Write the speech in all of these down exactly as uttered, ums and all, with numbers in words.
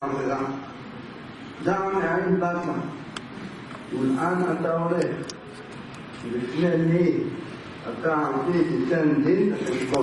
דע מאין באת ולאן אתה הולך, לפני מי אתה עתיד תיתן דין וחשבון.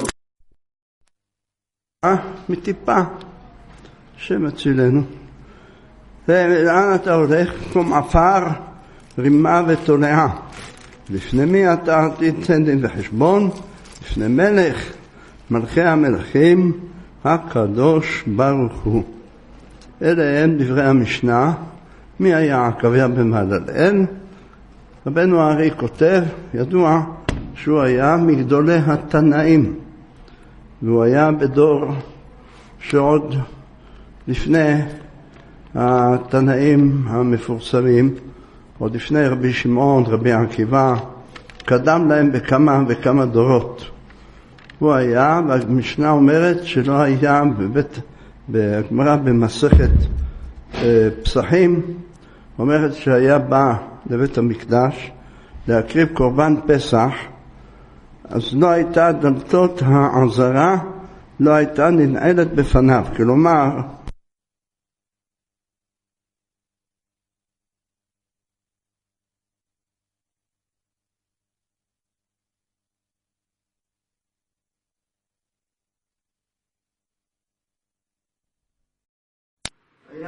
אה, מטיפה שמצילנו. ולאן אתה הולך? כמו עפר, רימה ותולעה. לפני מי אתה עתיד תיתן דין וחשבון? לפני מלך מלכי המלכים הקדוש ברוך הוא. אלה הם דברי המשנה. מי היה עקביה במהללאל? רבנו הארי כותב, ידוע שהוא היה מגדולי התנאים, והוא היה בדור שעוד לפני התנאים המפורסמים, עוד לפני רבי שמעון, רבי עקיבא, קדם להם בכמה וכמה דורות. הוא היה, והמשנה אומרת שלא היה בבית, בגמרא במסכת אה, פסחים, אומרת שהיה בא לבית המקדש להקריב קורבן פסח, אז לא הייתה דלתות העזרה, לא הייתה ננעלת בפניו. כלומר, היה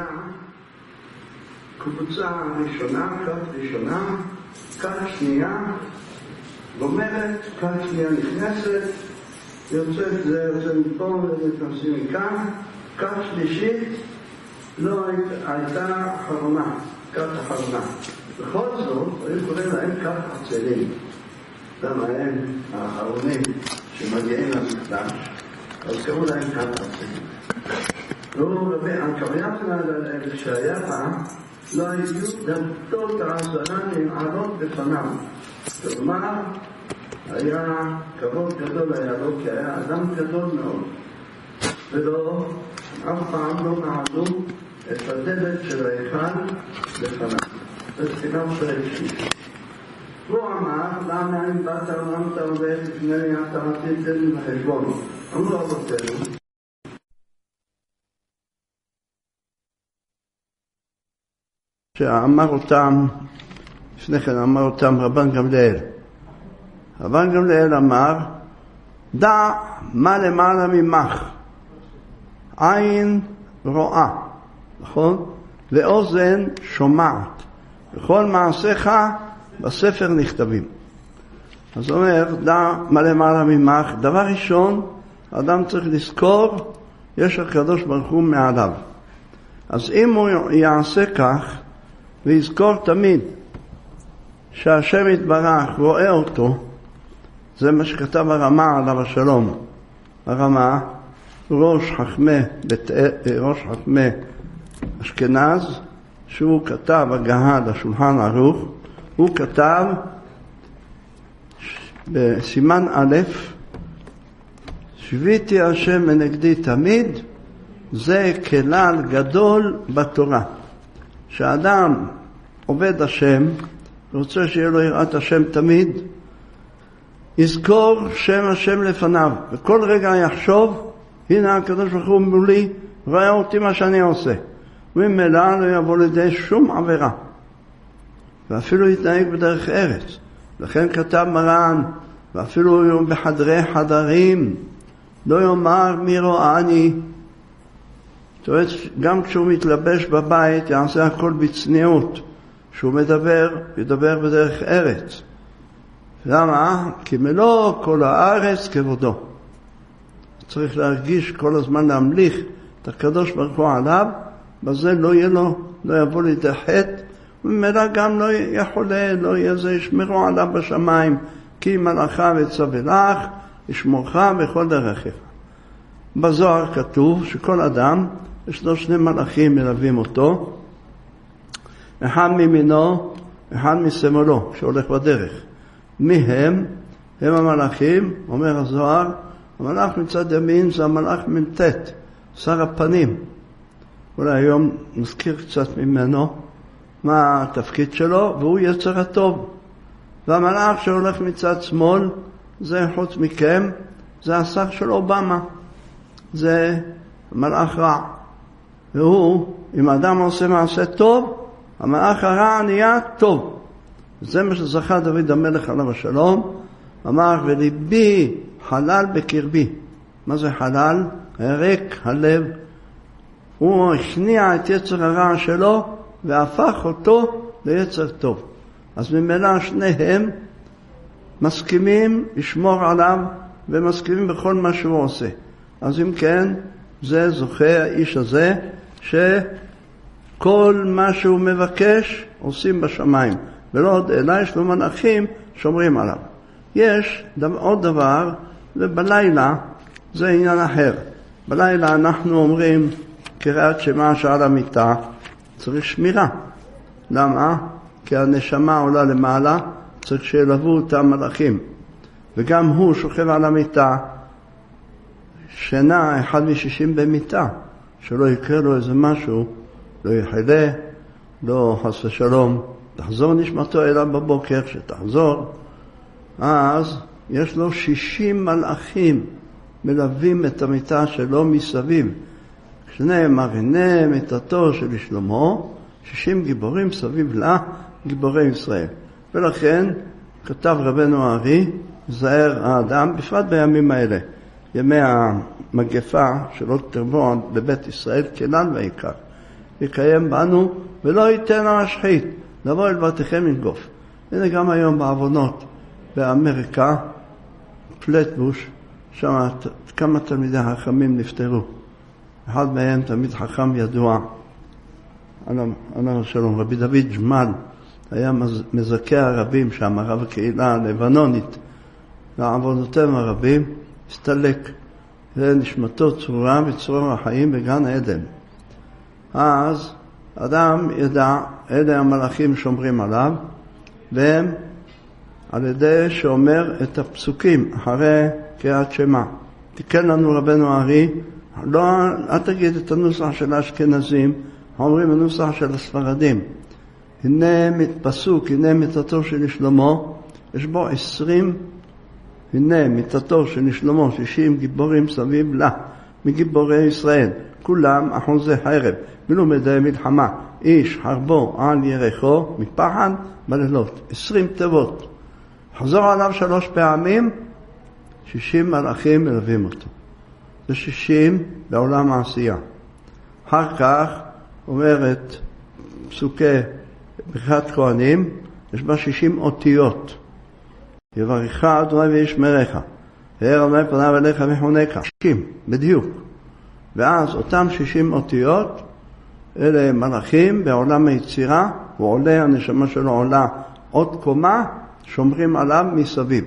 קבוצה ראשונה, כת ראשונה, כת שנייה, גומרת, כת שנייה נכנסת, יוצאת, זה יוצא מפה ונכנסים מכאן, כת שלישית לא הייתה אחרונה, כת אחרונה. בכל זאת, היו קוראים להם כת עצלים. למה הם האחרונים שמגיעים למקדש, אז קראו להם כת עצלים. לא, עקביה במהללאל שהיה פעם, לא היו דלתות העזרה ננעלות בפניו. כלומר, היה כבוד גדול היה לו, כי היה אדם גדול מאוד. ולא, אף פעם לא נעלו את הדלת של ההיכל לפניו. זה תפילה שלישית. הוא אמר, למה אם באת ולמה אתה הולך לפני אתה עתיד דין וחשבון? אמרו לו אבותינו. שאמר אותם, לפני כן אמר אותם רבן גמליאל. רבן גמליאל אמר, דע מה למעלה ממך, עין רואה, נכון? ואוזן שומעת, וכל מעשיך בספר נכתבים. אז הוא אומר, דע מה למעלה ממך, דבר ראשון, האדם צריך לזכור, יש הקדוש ברוך הוא מעליו. אז אם הוא יעשה כך, ויזכור תמיד שהשם יתברך רואה אותו, זה מה שכתב הרמה עליו השלום. הרמה, ראש חכמי, ראש חכמי אשכנז, שהוא כתב הגהה לשולחן ערוך, הוא כתב בסימן א', שביתי השם מנגדי תמיד, זה כלל גדול בתורה. שהאדם עובד השם, רוצה שיהיה לו יראת השם תמיד, יזכור שם השם לפניו, וכל רגע יחשוב, הנה הקדוש ברוך הוא מולי, רואה אותי מה שאני עושה. וממילא לא יבוא לידי שום עבירה, ואפילו יתנהג בדרך ארץ. לכן כתב מרן, ואפילו בחדרי חדרים, לא יאמר מי רואני. זאת אומרת, גם כשהוא מתלבש בבית, יעשה הכל בצניעות. כשהוא מדבר, ידבר בדרך ארץ. למה? כי מלוא כל הארץ כבודו. צריך להרגיש כל הזמן להמליך את הקדוש ברוך הוא עליו, בזה לא יהיה לו, לא יבוא לידי חטא, וממילא גם לא יחולה, לא יהיה זה, ישמרו עליו בשמיים, כי מלאכה וצווה לך, ישמורך בכל דרכיך. בזוהר כתוב שכל אדם, יש לו שני מלאכים מלווים אותו, אחד מימינו, אחד משמאלו, שהולך בדרך. מי הם? הם המלאכים, אומר הזוהר, המלאך מצד ימין זה המלאך ממתת, שר הפנים. אולי היום נזכיר קצת ממנו מה התפקיד שלו, והוא יצר הטוב. והמלאך שהולך מצד שמאל, זה חוץ מכם, זה השר של אובמה. זה מלאך רע. והוא אם האדם עושה מעשה טוב, המלאך הרע נהיה טוב. זה מה שזכה דוד המלך עליו השלום, אמר וליבי חלל בקרבי. מה זה חלל? ריק הלב. הוא הכניע את יצר הרע שלו והפך אותו ליצר טוב. אז ממילא שניהם מסכימים לשמור עליו ומסכימים בכל מה שהוא עושה. אז אם כן, זה זוכה האיש הזה שכל מה שהוא מבקש עושים בשמיים. ולא עוד אלא יש לו מלאכים שומרים עליו. יש עוד דבר, ובלילה זה עניין אחר. בלילה אנחנו אומרים קריאת שמע שעל המיטה, צריך שמירה. למה? כי הנשמה עולה למעלה, צריך שילוו אותם מלאכים. וגם הוא שוכב על המיטה, שינה אחד משישים במיטה, שלא יקרה לו איזה משהו, לא יחלה, לא חס ושלום, תחזור נשמתו אליו בבוקר, שתחזור, אז יש לו שישים מלאכים מלווים את המיטה שלו מסביב. כשנאמר הנה מיטתו של שלמה, שישים גיבורים סביב לה, גיבורי ישראל. ולכן כתב רבנו הארי, זהר האדם, בפרט בימים האלה, ימי המגפה שלא תרבו לבית ישראל, כלל ועיקר, יקיים בנו ולא ייתן השחית, לבוא אל בתיכם ינגוף. הנה גם היום בעוונות באמריקה, פלטבוש, שם כמה תלמידי חכמים נפטרו. אחד מהם תלמיד חכם ידוע, עליו השלום, רבי דוד ג'מל, היה מזכה הרבים שם, הרב הקהילה הלבנונית, לעבודותיהם הרבים, הסתלק, נשמתו צרורה וצרור החיים בגן עדן. אז אדם ידע, אלה המלאכים שומרים עליו, והם על ידי שאומר את הפסוקים אחרי קריאת שמע. תיקן לנו רבנו הארי, לא, אל תגיד את הנוסח של האשכנזים, אומרים הנוסח של הספרדים. הנה פסוק, הנה מיטתו של שלמה, יש בו עשרים, הנה מיטתו של שלמה, שישים גיבורים סביב לה, מגיבורי ישראל, כולם אחוזי חרב, מלומדי מלחמה, איש חרבו על ירחו, מפחד בלילות, עשרים תיבות. חזור עליו שלוש פעמים, שישים מלאכים מלווים אותו. זה שישים בעולם העשייה. אחר כך אומרת פסוקי ברכת כהנים, יש בה שישים אותיות. יברכך אדוני וישמרך, האר אדוני פניו אליך וחונקה. שישים, בדיוק. ואז אותם שישים אותיות, אלה מלאכים בעולם היצירה, הוא עולה, הנשמה שלו עולה עוד קומה, שומרים עליו מסביב.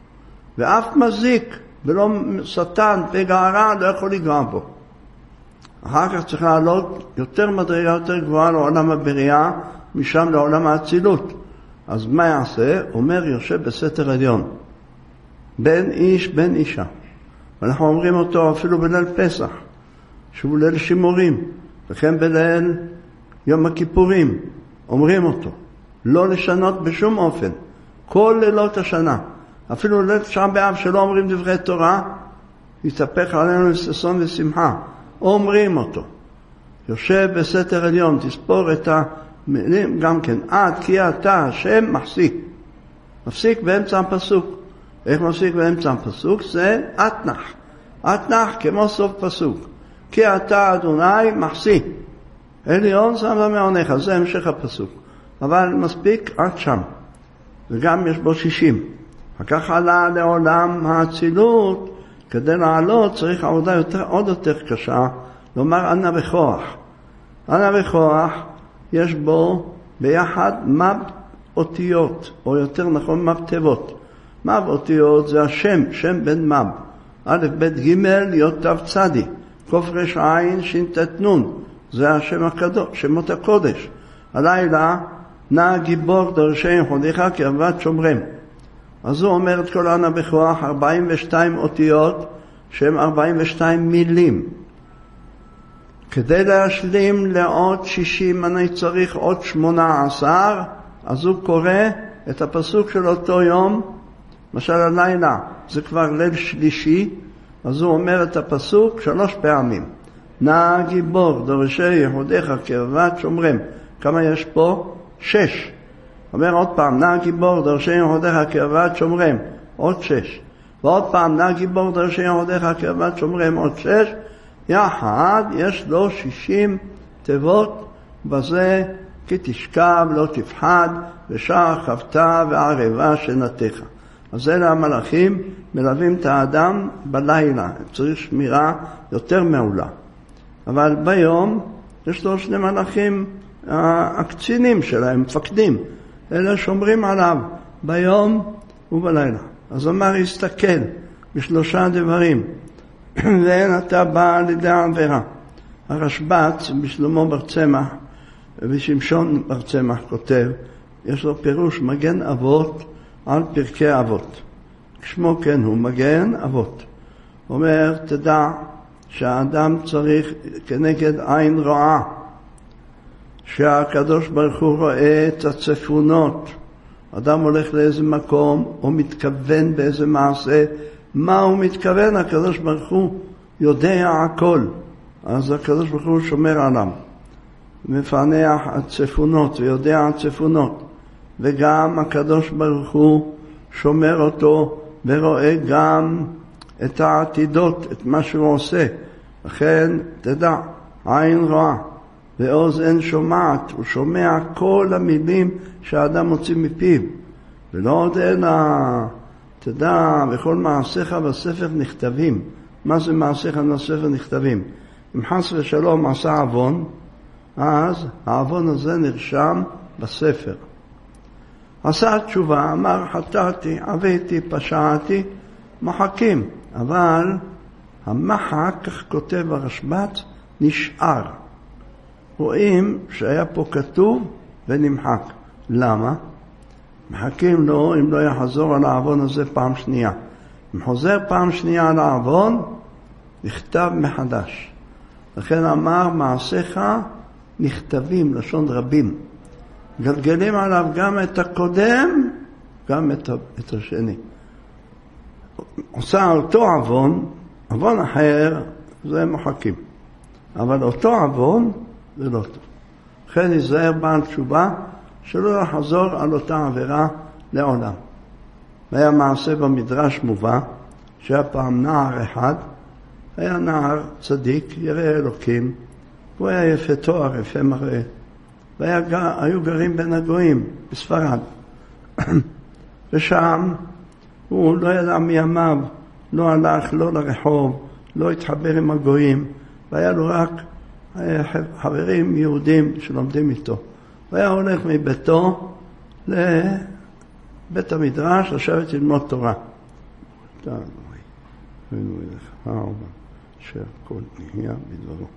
ואף מזיק, ולא שטן, פגע רע, לא יכול לגרוע בו. אחר כך צריך לעלות יותר מדרגה יותר גבוהה לעולם הבריאה, משם לעולם האצילות. אז מה יעשה? אומר יושב בסתר עליון. בין איש, בין אישה. ואנחנו אומרים אותו אפילו בליל פסח, שהוא ליל שימורים, וכן בליל יום הכיפורים. אומרים אותו. לא לשנות בשום אופן. כל לילות השנה. אפילו ליל תשעה באב שלא אומרים דברי תורה, יתהפך עלינו לששון ושמחה. אומרים אותו. יושב בסתר עליון, תספור את המילים גם כן. עד כי אתה השם מחזיק. מפסיק באמצע הפסוק. איך מפסיק באמצע הפסוק? זה אתנח. אתנח כמו סוף פסוק. כי אתה אדוני מחזיק. עליון שם במעונך. זה המשך הפסוק. אבל מספיק עד שם. וגם יש בו שישים. וכך עלה לעולם האצילות, כדי לעלות צריך עבודה יותר, עוד יותר קשה, לומר ענה בכוח. ענה בכוח יש בו ביחד מב אותיות, או יותר נכון מב תיבות. מב אותיות זה השם, שם בן מב. א' ב' ג' להיות תו צדי, קוף רש עין שינתת נון, זה השם הקדוש, שמות הקודש. הלילה נע גיבור דרשי חודיך כעבד שומרם. אז הוא אומר את כל ענה בכוח, ארבעים ושתיים אותיות, שהם ארבעים ושתיים מילים. כדי להשלים לעוד שישים, אני צריך עוד שמונה עשר, אז הוא קורא את הפסוק של אותו יום, למשל הלילה, זה כבר ליל שלישי, אז הוא אומר את הפסוק שלוש פעמים. נא גיבור דורשי יחודיך קרבת שומרם. כמה יש פה? שש. אומר עוד פעם, נא גיבור דורשי יחודיך קרבת שומרם. עוד שש. ועוד פעם, נא גיבור דורשי יחודיך קרבת שומרם. עוד שש. יחד יש לו שישים תיבות, בזה כי תשכב לא תפחד ושער חבטה וערבה שנתך. אז אלה המלאכים מלווים את האדם בלילה, צריך שמירה יותר מעולה. אבל ביום יש לו שני מלאכים, הקצינים שלהם, מפקדים, אלה שומרים עליו ביום ובלילה. אז אמר יסתכל בשלושה דברים, ואין אתה בא לידי העבירה. הרשב"ץ בשלמה בר צמח ושמשון בר צמח כותב, יש לו פירוש מגן אבות על פרקי אבות. כשמו כן הוא מגן אבות. אומר, תדע שהאדם צריך כנגד עין רעה, שהקדוש ברוך הוא רואה את הצפונות. אדם הולך לאיזה מקום או מתכוון באיזה מעשה, מה הוא מתכוון? הקדוש ברוך הוא יודע הכל. אז הקדוש ברוך הוא שומר עליו, מפענח הצפונות ויודע הצפונות, וגם הקדוש ברוך הוא שומר אותו ורואה גם את העתידות, את מה שהוא עושה. לכן תדע, עין רואה ואוזן שומעת, הוא שומע כל המילים שהאדם מוציא מפיו. ולא עוד אלא, תדע, וכל מעשיך בספר נכתבים. מה זה מעשיך בספר נכתבים? אם חס ושלום עשה עוון, אז העוון הזה נרשם בספר. עשה תשובה, אמר חטאתי, עוויתי, פשעתי, מחקים. אבל המחק, כך כותב הרשב"ץ, נשאר. רואים שהיה פה כתוב ונמחק. למה? מחכים לו אם לא יחזור על העוון הזה פעם שנייה. אם חוזר פעם שנייה על העוון, נכתב מחדש. לכן אמר מעשיך נכתבים, לשון רבים. גלגלים עליו גם את הקודם, גם את, את השני. עושה אותו עוון, עוון אחר, זה מוחקים. אבל אותו עוון, זה לא טוב. לכן ייזהר בעל תשובה, שלא יחזור על אותה עבירה לעולם. היה מעשה במדרש מובא, שהיה פעם נער אחד, היה נער צדיק, ירא אלוקים, הוא היה יפה תואר, יפה מראה, והיו גרים בין הגויים, בספרד. ושם הוא לא ידע מימיו, לא הלך, לא לרחוב, לא התחבר עם הגויים, והיה לו רק חברים יהודים שלומדים איתו. והיה הולך מביתו לבית המדרש, לשבת ללמוד תורה. תודה, אבינו אליך, ארבע, שהכל נהיה בדברו.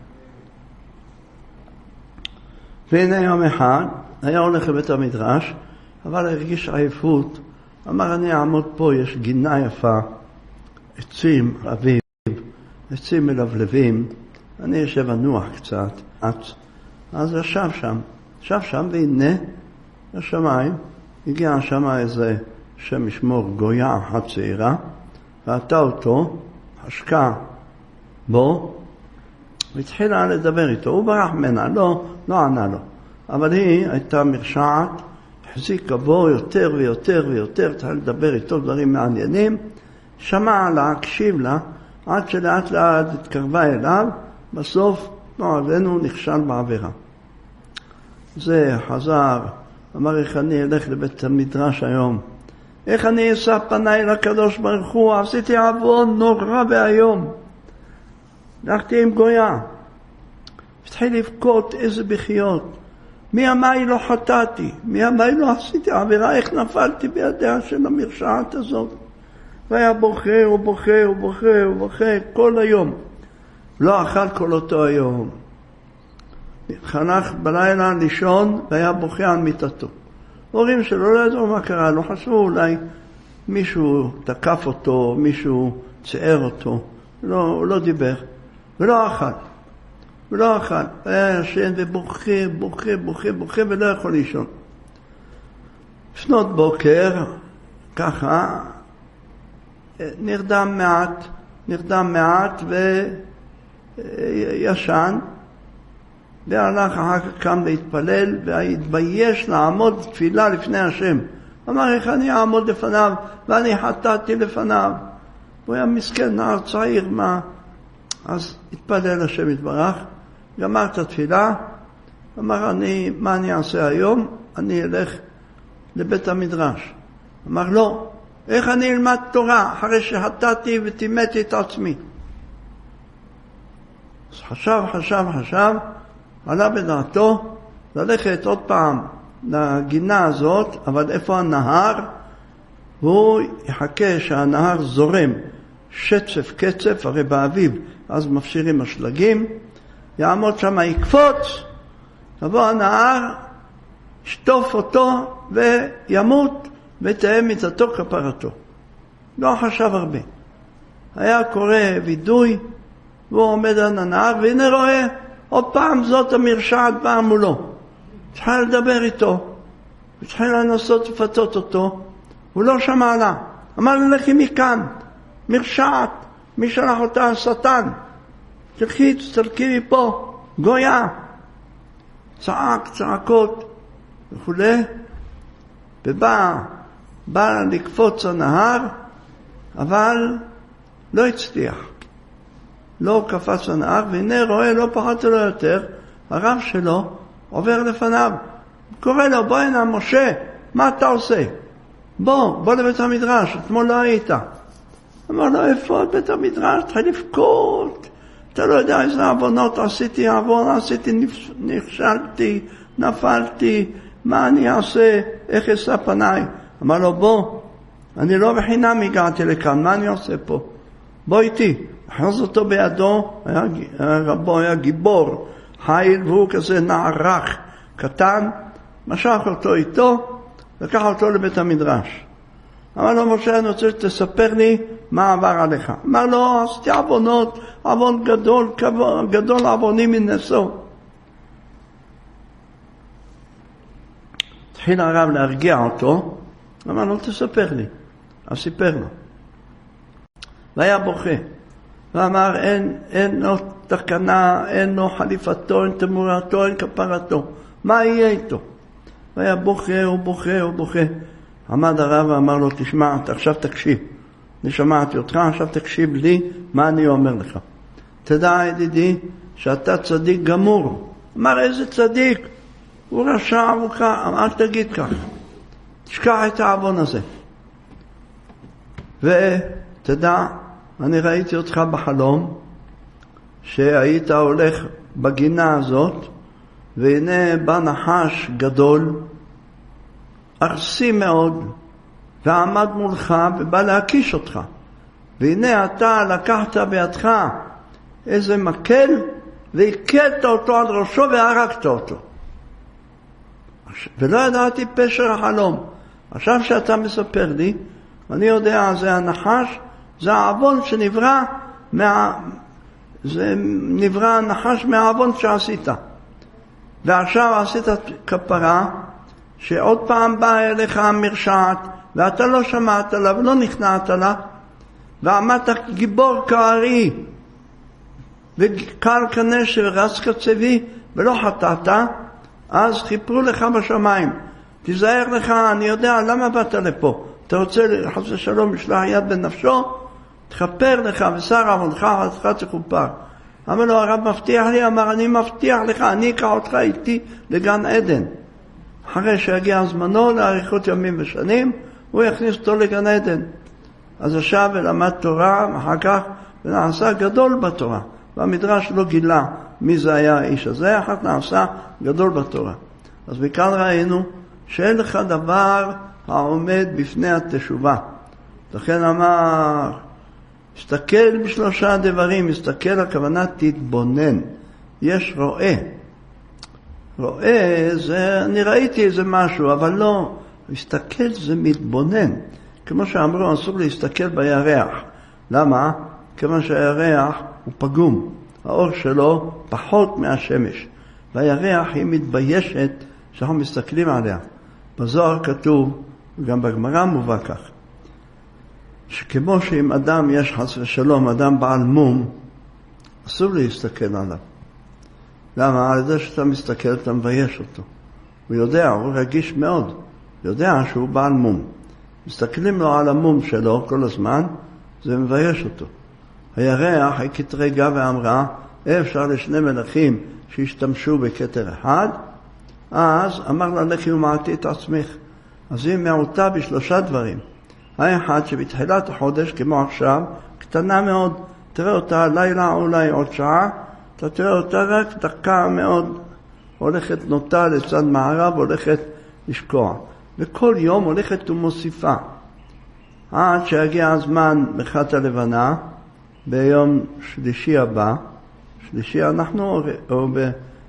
והנה יום אחד, היה הולך לבית המדרש, אבל הרגיש עייפות, אמר אני אעמוד פה, יש גינה יפה, עצים רבים, עצים מלבלבים, אני יושב אנוח קצת, אז ישב שם, ישב שם והנה השמיים, הגיע שם איזה שם ישמור גויה אחת צעירה, ראתה אותו, השקע בו, והתחילה לדבר איתו, הוא ברח ממנה, לא, לא ענה לו, אבל היא הייתה מרשעת, החזיקה בו יותר ויותר ויותר, התחילה לדבר איתו דברים מעניינים, שמע לה, הקשיב לה, עד שלאט לאט התקרבה אליו, בסוף נועדנו נכשל בעבירה. זה חזר, אמר איך אני אלך לבית המדרש היום, איך אני אשא פניי לקדוש ברוך הוא, עשיתי עוון נורא והיום, הלכתי עם גויה, התחיל לבכות איזה בחיות, מי אמי לא חטאתי, מי אמי לא עשיתי עבירה, איך נפלתי בידיה של המרשעת הזאת, והיה בוכה ובוכה ובוכה ובוכה כל היום, לא אכל כל אותו היום, חנך בלילה לישון והיה בוכה על מיטתו. הורים שלו לא ידעו מה קרה, לא חשבו אולי מישהו תקף אותו, מישהו ציער אותו, לא, הוא לא דיבר ולא אכל, ולא אכל, היה ישן ובוכה, בוכה, בוכה, בוכה ולא יכול לישון. לפנות בוקר, ככה, נרדם מעט, נרדם מעט ישן, והלך אחר כך קם להתפלל, והתבייש לעמוד תפילה לפני השם. אמר, איך אני אעמוד לפניו, ואני חטאתי לפניו. הוא היה מסכן, נער צעיר, מה? אז התפלל השם יתברך, גמר את התפילה, אמר, אני, מה אני אעשה היום? אני אלך לבית המדרש. אמר, לא, איך אני אלמד תורה אחרי שחטאתי וטימאתי את עצמי? אז חשב, חשב, חשב, עלה בדעתו ללכת עוד פעם לגינה הזאת, אבל איפה הנהר? והוא יחכה שהנהר זורם שצף קצף, הרי באביב אז מפשירים השלגים, יעמוד שם, יקפוץ, תבוא הנהר, שטוף אותו וימות ותהיה מיתתו כפרתו. לא חשב הרבה. היה קורא וידוי, והוא עומד על הנהר, והנה רואה, עוד פעם זאת המרשעת באה מולו. התחיל לדבר איתו, התחיל לנסות לפתות אותו, הוא לא שמע לה. אמר לי, לכי מכאן, מרשעת, מי שלח אותה? השטן. תלכי, תסתלקי מפה, גויה. צעק, צעקות וכו'. ובא, בא לקפוץ הנהר, אבל לא הצליח. לא קפץ הנהר, והנה רואה, לא פחות ולא יותר, הרב שלו עובר לפניו. קורא לו, בוא הנה, משה, מה אתה עושה? בוא, בוא לבית המדרש, אתמול לא היית. אמר לו, איפה בית המדרש? תחיל לבכות. אתה לא יודע איזה עוונות עשיתי, עוון עשיתי, נכשלתי, נפלתי, מה אני אעשה, איך אשא פניי? אמר לו, בוא, אני לא בחינם הגעתי לכאן, מה אני עושה פה? בוא איתי. אחז אותו בידו, היה, רבו היה גיבור, חיל, והוא כזה נערך, קטן, משך אותו איתו, לקח אותו לבית המדרש. אמר לו, משה, אני רוצה שתספר לי מה עבר עליך. אמר לו, עשיתי עוונות, עוון גדול, גדול עוונים מנשוא. התחיל הרב להרגיע אותו, אמר לו, תספר לי. אז סיפר לו. והיה בוכה. ואמר, אין, אין לו תקנה, אין לו חליפתו, אין תמורתו, אין כפרתו. מה יהיה איתו? והיה בוכה, הוא בוכה, הוא בוכה. עמד הרב ואמר לו, תשמע, אתה עכשיו תקשיב. אני שמעתי אותך, עכשיו תקשיב לי, מה אני אומר לך. תדע, ידידי, שאתה צדיק גמור. אמר, איזה צדיק? הוא רשע, הוא כך, אל תגיד כך. תשכח את העוון הזה. ותדע, אני ראיתי אותך בחלום, שהיית הולך בגינה הזאת, והנה בא נחש גדול, ארסי מאוד, ועמד מולך ובא להקיש אותך. והנה אתה לקחת בידך איזה מקל, והכית אותו על ראשו והרגת אותו. ולא ידעתי פשר החלום. עכשיו שאתה מספר לי, אני יודע, זה הנחש, זה העוון שנברא, מה... זה נברא הנחש מהעוון שעשית. ועכשיו עשית כפרה, שעוד פעם באה אליך המרשעת, ואתה לא שמעת לה ולא נכנעת לה, ועמדת גיבור כארי, וקל כנשר ורץ כצבי, ולא חטאת, אז חיפרו לך בשמיים. תיזהר לך, אני יודע למה באת לפה. אתה רוצה חס ושלום לשלוח יד בנפשו, תכפר לך ושר עוונך חצי כופר. אמר לו, הרב מבטיח לי, אמר, אני מבטיח לך, אני אקח אותך איתי לגן עדן. אחרי שהגיע זמנו לאריכות ימים ושנים, הוא יכניס אותו לגן עדן. אז ישב ולמד תורה, אחר כך ונעשה גדול בתורה. והמדרש לא גילה מי זה היה האיש הזה, אחר כך נעשה גדול בתורה. אז מכאן ראינו שאין לך דבר העומד בפני התשובה. לכן אמר, הסתכל בשלושה דברים, הסתכל הכוונה תתבונן. יש רואה. רואה זה, אני ראיתי איזה משהו, אבל לא, הסתכל זה מתבונן. כמו שאמרו, אסור להסתכל בירח. למה? כמו שהירח הוא פגום. האור שלו פחות מהשמש. והירח היא מתביישת שאנחנו מסתכלים עליה. בזוהר כתוב, גם בגמרא מובא כך, שכמו שאם אדם יש חס ושלום, אדם בעל מום, אסור להסתכל עליו. למה? על ידי שאתה מסתכל, אתה מבייש אותו. הוא יודע, הוא רגיש מאוד. הוא יודע שהוא בעל מום. מסתכלים לו על המום שלו כל הזמן, זה מבייש אותו. הירח היא כתרגה ואמרה, אפשר לשני מלכים שהשתמשו בכתר אחד, אז אמר לה, לכי ומעטי את עצמך. אז היא מעוטה בשלושה דברים. האחד שבתחילת החודש, כמו עכשיו, קטנה מאוד, תראה אותה לילה אולי עוד שעה, אתה תראה אותה רק דקה מאוד, הולכת נוטה לצד מערב, הולכת לשקוע. וכל יום הולכת ומוסיפה. עד שיגיע הזמן בחת הלבנה, ביום שלישי הבא, שלישי אנחנו, או ב...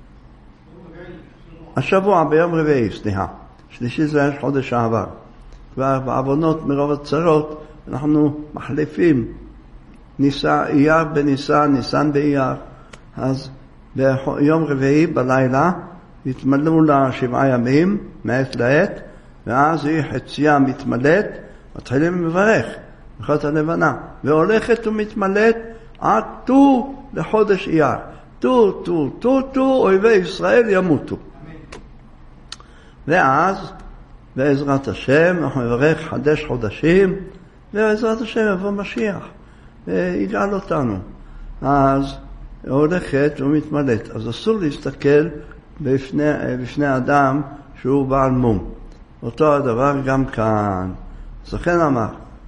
השבוע, ביום רביעי, סליחה. שלישי זה חודש העבר. כבר בעוונות מרוב הצרות, אנחנו מחליפים ניסה, אייר בניסן, ניסן באייר. אז ביום רביעי בלילה התמלאו לה שבעה ימים, מעת לעת, ואז היא חציה מתמלאת, מתחילים לברך, בחת הלבנה, והולכת ומתמלאת עד תו לחודש אייר. תו, תו, תו, תו, אויבי ישראל ימותו. ואז, בעזרת השם, אנחנו נברך חדש חודשים, ובעזרת השם יבוא משיח, ויגאל אותנו. אז הולכת ומתמלאת. אז אסור להסתכל בפני, בפני אדם שהוא בעל מום. אותו הדבר גם כאן. אז לכן אמר,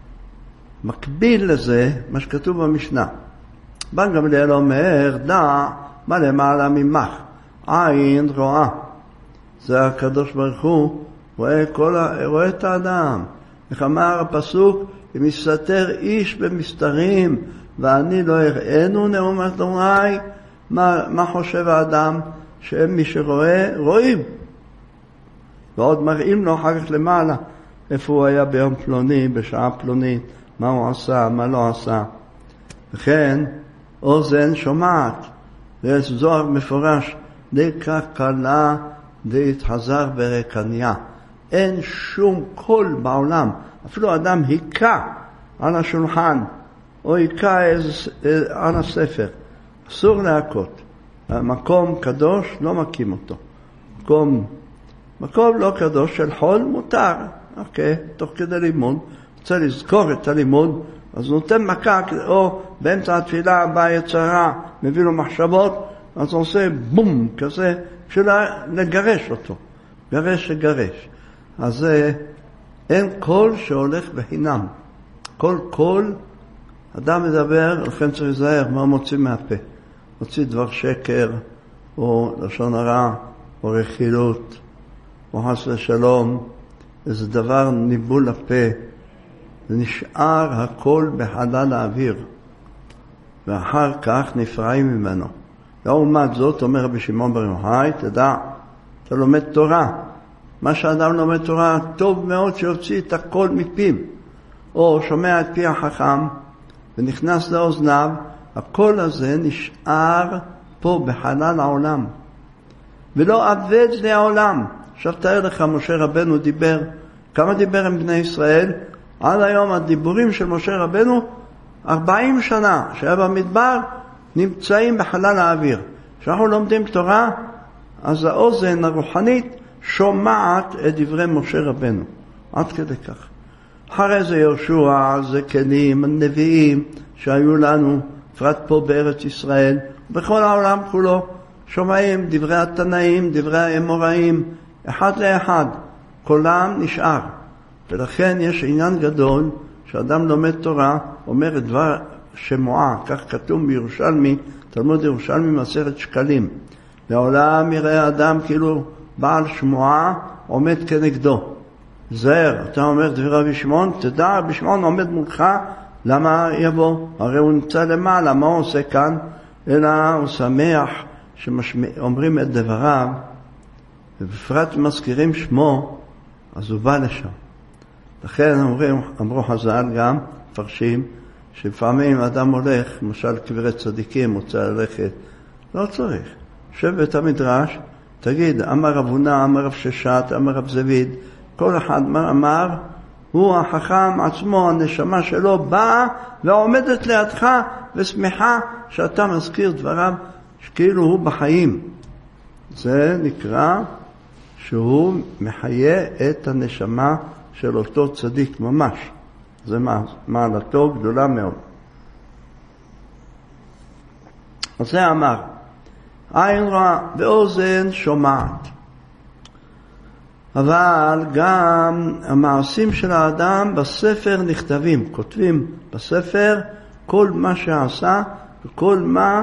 מקביל לזה מה שכתוב במשנה. בן גמליאל אומר, דע מה למעלה ממך, עין רואה. זה הקדוש ברוך הוא, רואה, כל ה... רואה את האדם. איך אמר הפסוק, אם יסתר איש במסתרים, ואני לא אראנו נאום אדוני, מה, מה חושב האדם? שהם מי שרואה, רואים. ועוד מראים לו אחר כך למעלה, איפה הוא היה ביום פלוני, בשעה פלונית, מה הוא עשה, מה לא עשה. וכן, אוזן שומעת, ויש זוהר מפורש, דקה קלה, דהתחזר ברקניה. אין שום קול בעולם, אפילו אדם היכה על השולחן, או היכה על הספר. אסור להכות. מקום קדוש, לא מקים אותו. מקום, מקום לא קדוש של חול, מותר. אוקיי, תוך כדי לימוד. רוצה לזכור את הלימוד, אז נותן מכה, או באמצע התפילה באה יצרה, מביא לו מחשבות, אז הוא עושה בום, כזה, בשביל לגרש אותו. גרש שגרש. אז אין קול שהולך בחינם. כל קול, אדם מדבר, לכן צריך להיזהר מה מוציא מהפה. מוציא דבר שקר, או לשון הרע, או רכילות, או חס ושלום, איזה דבר ניבול הפה, ונשאר הכל בחלל האוויר, ואחר כך נפרעים ממנו. לעומת זאת, אומר רבי שמעון בר יוחאי, תדע, אתה לומד תורה. מה שאדם לומד תורה, טוב מאוד שיוציא את הכל מפיו, או שומע את פי החכם, ונכנס לאוזניו, הקול הזה נשאר פה בחלל העולם, ולא אבד לעולם. עכשיו תאר לך, משה רבנו דיבר, כמה דיבר עם בני ישראל? עד היום הדיבורים של משה רבנו, ארבעים שנה שהיה במדבר, נמצאים בחלל האוויר. כשאנחנו לומדים תורה, אז האוזן הרוחנית שומעת את דברי משה רבנו. עד כדי כך. אחרי זה יהושע, זה כלים, הנביאים שהיו לנו, בפרט פה בארץ ישראל, בכל העולם כולו, שומעים דברי התנאים, דברי האמוראים, אחד לאחד, קולם נשאר. ולכן יש עניין גדול, שאדם לומד תורה, אומר את דבר שמועה, כך כתוב בירושלמי, תלמוד ירושלמי מסכת שקלים. לעולם יראה אדם כאילו בעל שמועה עומד כנגדו. זהר, אתה אומר דברי רבי שמעון, תדע, רבי שמעון עומד מולך, למה יבוא? הרי הוא נמצא למעלה, מה הוא עושה כאן? אלא הוא שמח שאומרים את דבריו, ובפרט מזכירים שמו, אז הוא בא לשם. לכן אומרים, אמרו חז"ל גם, פרשים, שלפעמים אדם הולך, למשל קברי צדיקים, רוצה ללכת, לא צריך. יושב בית המדרש, תגיד, אמר רב הונא, אמר רב ששת, אמר רב זביד, כל אחד מה אמר, הוא החכם עצמו, הנשמה שלו באה ועומדת לידך ושמחה שאתה מזכיר דבריו שכאילו הוא בחיים. זה נקרא שהוא מחיה את הנשמה של אותו צדיק ממש. זה מעלתו גדולה מאוד. אז זה אמר, עין רואה ואוזן שומעת. אבל גם המעשים של האדם בספר נכתבים, כותבים בספר כל מה שעשה וכל מה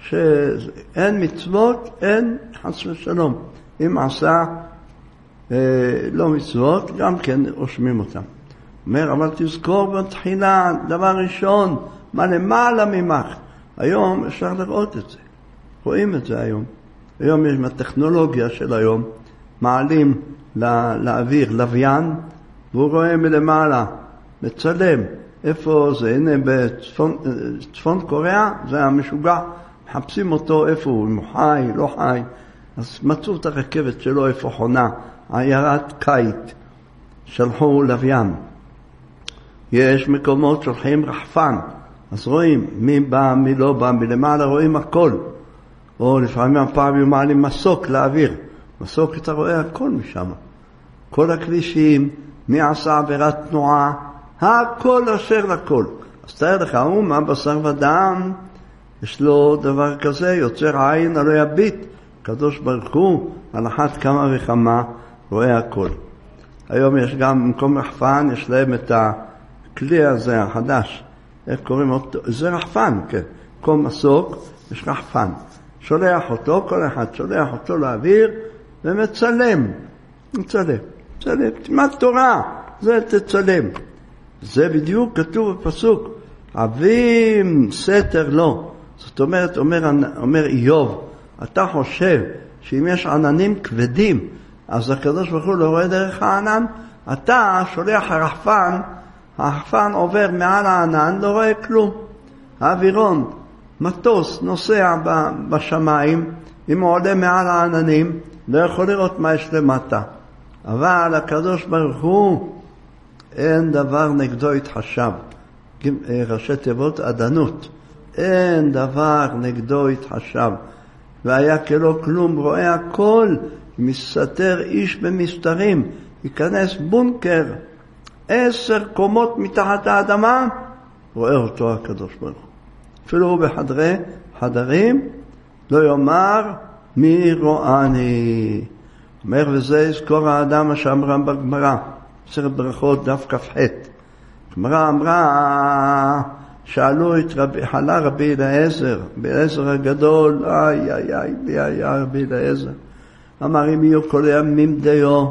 שאין מצוות, אין חס ושלום. אם עשה אה, לא מצוות, גם כן רושמים אותם. אומר, אבל תזכור בתחילה, דבר ראשון, מה למעלה ממך. היום אפשר לראות את זה. רואים את זה היום. היום יש מהטכנולוגיה של היום, מעלים לא, לאוויר, לוויין, והוא רואה מלמעלה, מצלם. איפה זה? הנה בצפון צפון קוריאה, זה המשוגע. מחפשים אותו איפה הוא, אם הוא חי, לא חי. אז מצאו את הרכבת שלו איפה חונה, עיירת קייט. שלחו לוויין. יש מקומות שולחים רחפן. אז רואים מי בא, מי לא בא, מלמעלה רואים הכל. או לפעמים הפעם היו מעלים מסוק לאוויר. מסוק אתה רואה הכל משם. כל הכבישים, מי עשה עבירת תנועה, הכל אשר לכל. אז תאר לך, הוא מה בשר ודם, יש לו דבר כזה, יוצר עין הלא יביט. קדוש ברוך הוא, על אחת כמה וכמה, רואה הכל. היום יש גם במקום רחפן, יש להם את הכלי הזה החדש. איך קוראים אותו? זה רחפן, כן. כל מסוק, יש רחפן. שולח אותו, כל אחד שולח אותו לאוויר, ומצלם. מצלם. מצלם. תלמד תורה, זה תצלם. זה בדיוק כתוב בפסוק. אבים סתר לא. זאת אומרת, אומר, אומר איוב, אתה חושב שאם יש עננים כבדים, אז הקדוש ברוך הוא לא רואה דרך הענן, אתה שולח הרחפן, הרחפן עובר מעל הענן, לא רואה כלום. האווירון, מטוס, נוסע בשמיים, אם הוא עולה מעל העננים, לא יכול לראות מה יש למטה. אבל הקדוש ברוך הוא, אין דבר נגדו התחשב. ראשי תיבות עדנות. אין דבר נגדו התחשב. והיה כלא כלום, רואה הכל, מסתתר איש במסתרים, ייכנס בונקר, עשר קומות מתחת האדמה, רואה אותו הקדוש ברוך הוא. אפילו הוא בחדרי, חדרים, לא יאמר מי רואני. אומר וזה יזכור האדם שאמרה בגמרא, בסרט ברכות דף כ"ח. גמרא אמרה, שאלו את רבי, חלה רבי אליעזר, אליעזר הגדול, איי איי איי, בי איי איי רבי אליעזר. אמר אם יהיו כל ימים דיו,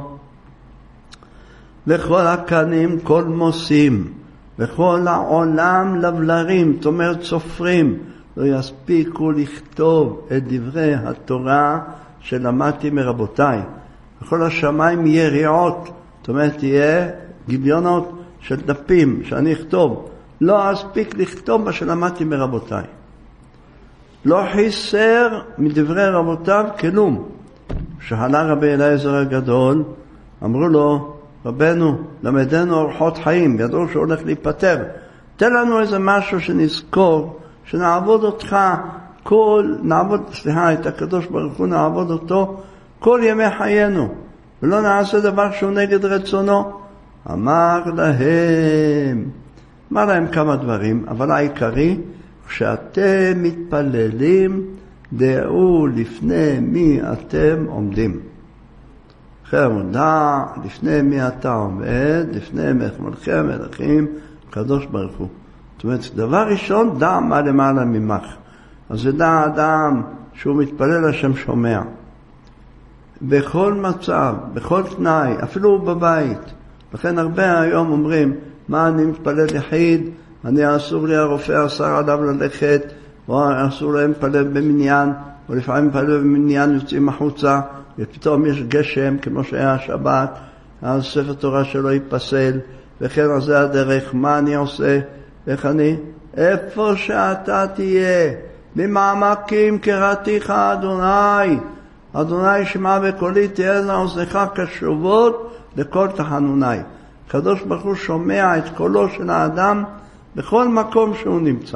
וכל הקנים כל מוסים, וכל העולם לבלרים, זאת אומרת סופרים, לא יספיקו לכתוב את דברי התורה שלמדתי מרבותיי. וכל השמיים יריעות, זאת אומרת יהיה גיליונות של דפים שאני אכתוב. לא אספיק לכתוב מה שלמדתי מרבותיי. לא חיסר מדברי רבותיו כלום. כשעלה רבי אליעזר הגדול, אמרו לו, רבנו, למדנו אורחות חיים, ידעו שהוא הולך להיפטר. תן לנו איזה משהו שנזכור, שנעבוד אותך כל, נעבוד, סליחה, את הקדוש ברוך הוא, נעבוד אותו כל ימי חיינו, ולא נעשה דבר שהוא נגד רצונו. אמר להם, אמר להם כמה דברים, אבל העיקרי, כשאתם מתפללים, דעו לפני מי אתם עומדים. אחר מודע, לפני מי אתה עומד, לפני מלכי המלכים, קדוש ברוך הוא. זאת אומרת, דבר ראשון, דע מה למעלה ממך. אז זה דע אדם שהוא מתפלל השם שומע. בכל מצב, בכל תנאי, אפילו בבית. לכן הרבה היום אומרים, מה אני מתפלל יחיד, אני אסור לי הרופא אסר עליו ללכת, או אסור להם מתפלל במניין, או לפעמים מתפלל במניין יוצאים החוצה, ופתאום יש גשם, כמו שהיה השבת, אז ספר תורה שלו ייפסל, וכן על זה הדרך, מה אני עושה, איך אני, איפה שאתה תהיה, במעמקים קראתיך אדוני, אדוני שמע בקולי תהיה לאוזניך קשובות לכל תחנוני. הקדוש ברוך הוא שומע את קולו של האדם בכל מקום שהוא נמצא.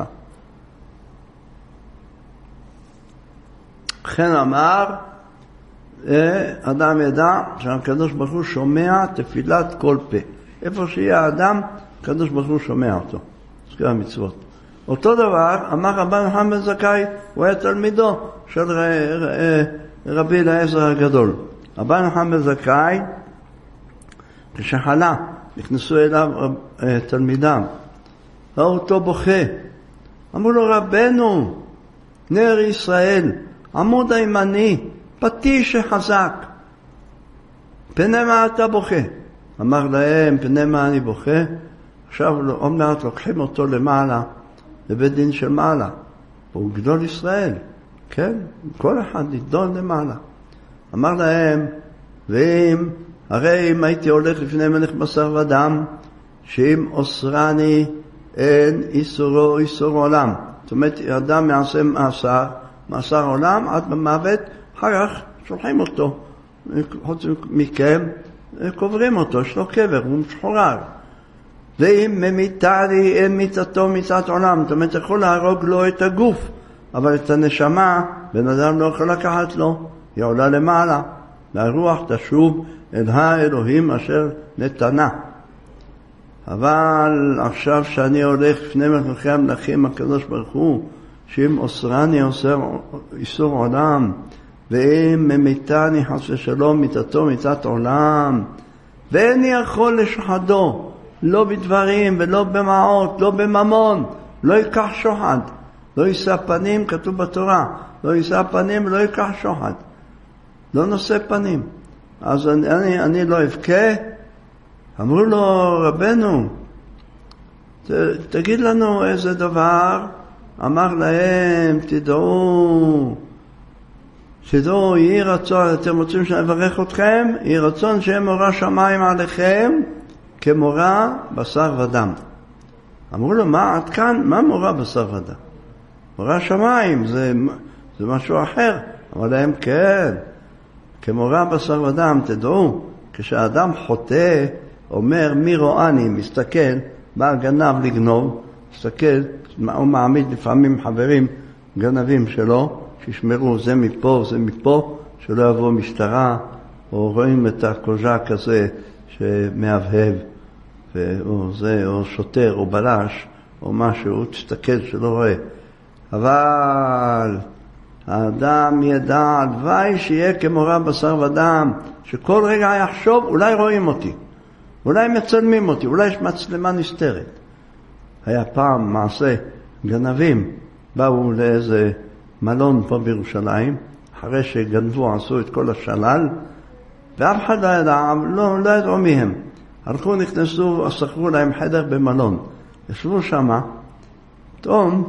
לכן אמר, אדם ידע שהקדוש ברוך הוא שומע תפילת כל פה. איפה שיהיה האדם, הקדוש ברוך הוא שומע אותו. זה המצוות. אותו דבר אמר רבן יוחנן בן זכאי, הוא היה תלמידו של רבי אליעזר הגדול. רבן יוחנן בן זכאי, כשחלה, נכנסו אליו תלמידם, ראו אותו בוכה. אמרו לו, רבנו, נר ישראל, עמוד הימני, פטיש חזק. פני מה אתה בוכה? אמר להם, פני מה אני בוכה? עכשיו אומרת לוקחים אותו למעלה, לבית דין של מעלה. הוא גדול ישראל, כן? כל אחד ידון למעלה. אמר להם, ואם, הרי אם הייתי הולך לפני מלך בשר ודם, שאם אוסרני אין איסורו איסור עולם. זאת אומרת, אדם יעשה מאסר, מאסר עולם, עד במוות, אחר כך שולחים אותו. חוץ מכם, קוברים אותו, יש לו קבר, הוא משחורר. ואם ממיתה לי, אין מיתתו מיתת עולם. זאת אומרת, יכול להרוג לו את הגוף, אבל את הנשמה, בן אדם לא יכול לקחת לו, היא עולה למעלה. והרוח תשוב אל האלוהים אשר נתנה. אבל עכשיו שאני הולך לפני מלכי המלכים הקדוש ברוך הוא, שאם אוסרני אוסר איסור עולם, ואם ממיתני חס ושלום מיתתו מיתת עולם, ואיני יכול לשחדו, לא בדברים ולא במעות, לא בממון, לא ייקח שוחד. לא יישא פנים, כתוב בתורה, לא יישא פנים ולא ייקח שוחד. לא נושא פנים. אז אני, אני, אני לא אבכה. אמרו לו, רבנו, ת, תגיד לנו איזה דבר. אמר להם, תדעו, תדעו, יהי רצון, אתם רוצים שנברך אתכם? יהי רצון שיהיה מורא שמיים עליכם, כמורא בשר ודם. אמרו לו, מה עד כאן? מה מורא בשר ודם? מורא שמיים, זה, זה משהו אחר. אבל להם, כן, כמורא בשר ודם, תדעו, כשאדם חוטא, אומר מי רואני, מסתכל, בא גנב לגנוב, מסתכל, הוא מעמיד לפעמים חברים גנבים שלו, שישמרו זה מפה, זה מפה, שלא יבוא משטרה, או רואים את הקוז'ק הזה שמהבהב, או זה, או שוטר, או בלש, או משהו, תסתכל שלא רואה. אבל האדם ידע, הלוואי שיהיה כמורא בשר ודם, שכל רגע יחשוב, אולי רואים אותי, אולי מצלמים אותי, אולי יש מצלמה נסתרת. היה פעם מעשה, גנבים באו לאיזה מלון פה בירושלים, אחרי שגנבו, עשו את כל השלל, ואף אחד לא ידע, לא, לא ידעו מי הם. הלכו, נכנסו, שכרו להם חדר במלון. ישבו שמה, פתאום,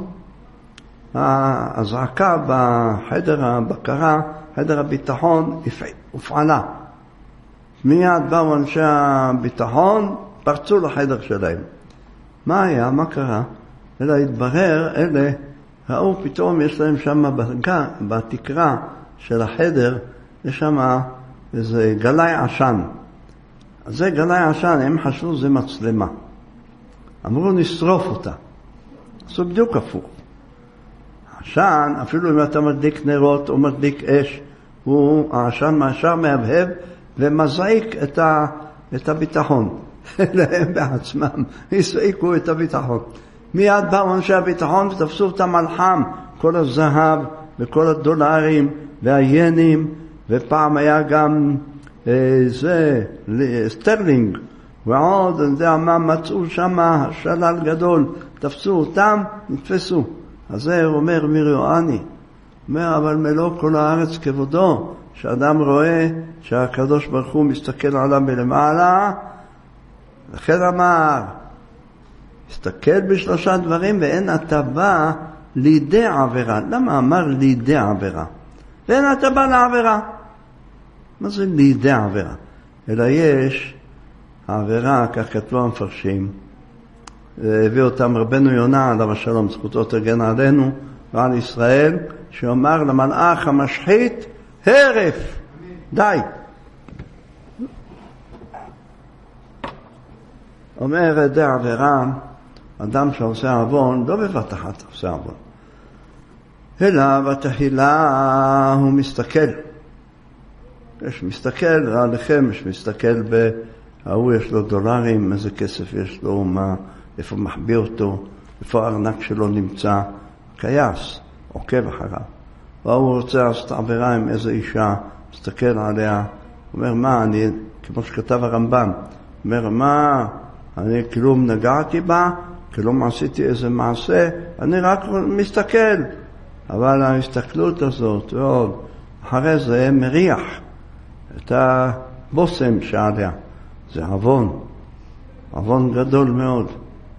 הזעקה בחדר הבקרה, חדר הביטחון, הופעלה. מיד באו אנשי הביטחון, פרצו לחדר שלהם. מה היה? מה קרה? אלא התברר, אלה, ראו פתאום יש להם שם בתקרה של החדר, יש שם איזה גלי עשן. אז זה גלי עשן, הם חשבו זה מצלמה. אמרו נשרוף אותה. עשו בדיוק הפוך. העשן, אפילו אם אתה מדליק נרות או מדליק אש, הוא, העשן מהשאר מהבהב ומזעיק את, ה, את הביטחון. להם בעצמם, יסעיקו את הביטחון. מיד באו אנשי הביטחון ותפסו אותם על חם, כל הזהב וכל הדולרים והיינים, ופעם היה גם אה, זה, סטרלינג, ועוד, אני יודע מה, מצאו שם שלל גדול, תפסו אותם, נתפסו. אז זה אומר מיר יואני, אומר, אבל מלוא כל הארץ כבודו, שאדם רואה שהקדוש ברוך הוא מסתכל עליו מלמעלה, לכן אמר, הסתכל בשלושה דברים ואין אתה בא לידי עבירה. למה אמר לידי עבירה? ואין אתה בא לעבירה. מה זה לידי עבירה? אלא יש העבירה, כך כתבו המפרשים, הביא אותם רבנו יונה עליו השלום, זכותו תגן עלינו ועל ישראל, שאומר למלאך המשחית, הרף, די. אומר עדי עבירה, אדם שעושה עוון, לא בבת אחת עושה עוון. אלא בתחילה הוא מסתכל. יש מסתכל, רע לכם, יש מסתכל בהוא יש לו דולרים, איזה כסף יש לו, מה, איפה מחביא אותו, איפה הארנק שלו נמצא, קייס, עוקב אחריו. והוא רוצה לעשות עבירה עם איזו אישה, מסתכל עליה, אומר מה, אני, כמו שכתב הרמב"ם, אומר מה, אני כלום נגעתי בה, כלום עשיתי איזה מעשה, אני רק מסתכל. אבל ההסתכלות הזאת, ועוד, אחרי זה מריח את הבוסם שעליה. זה עוון, עוון גדול מאוד.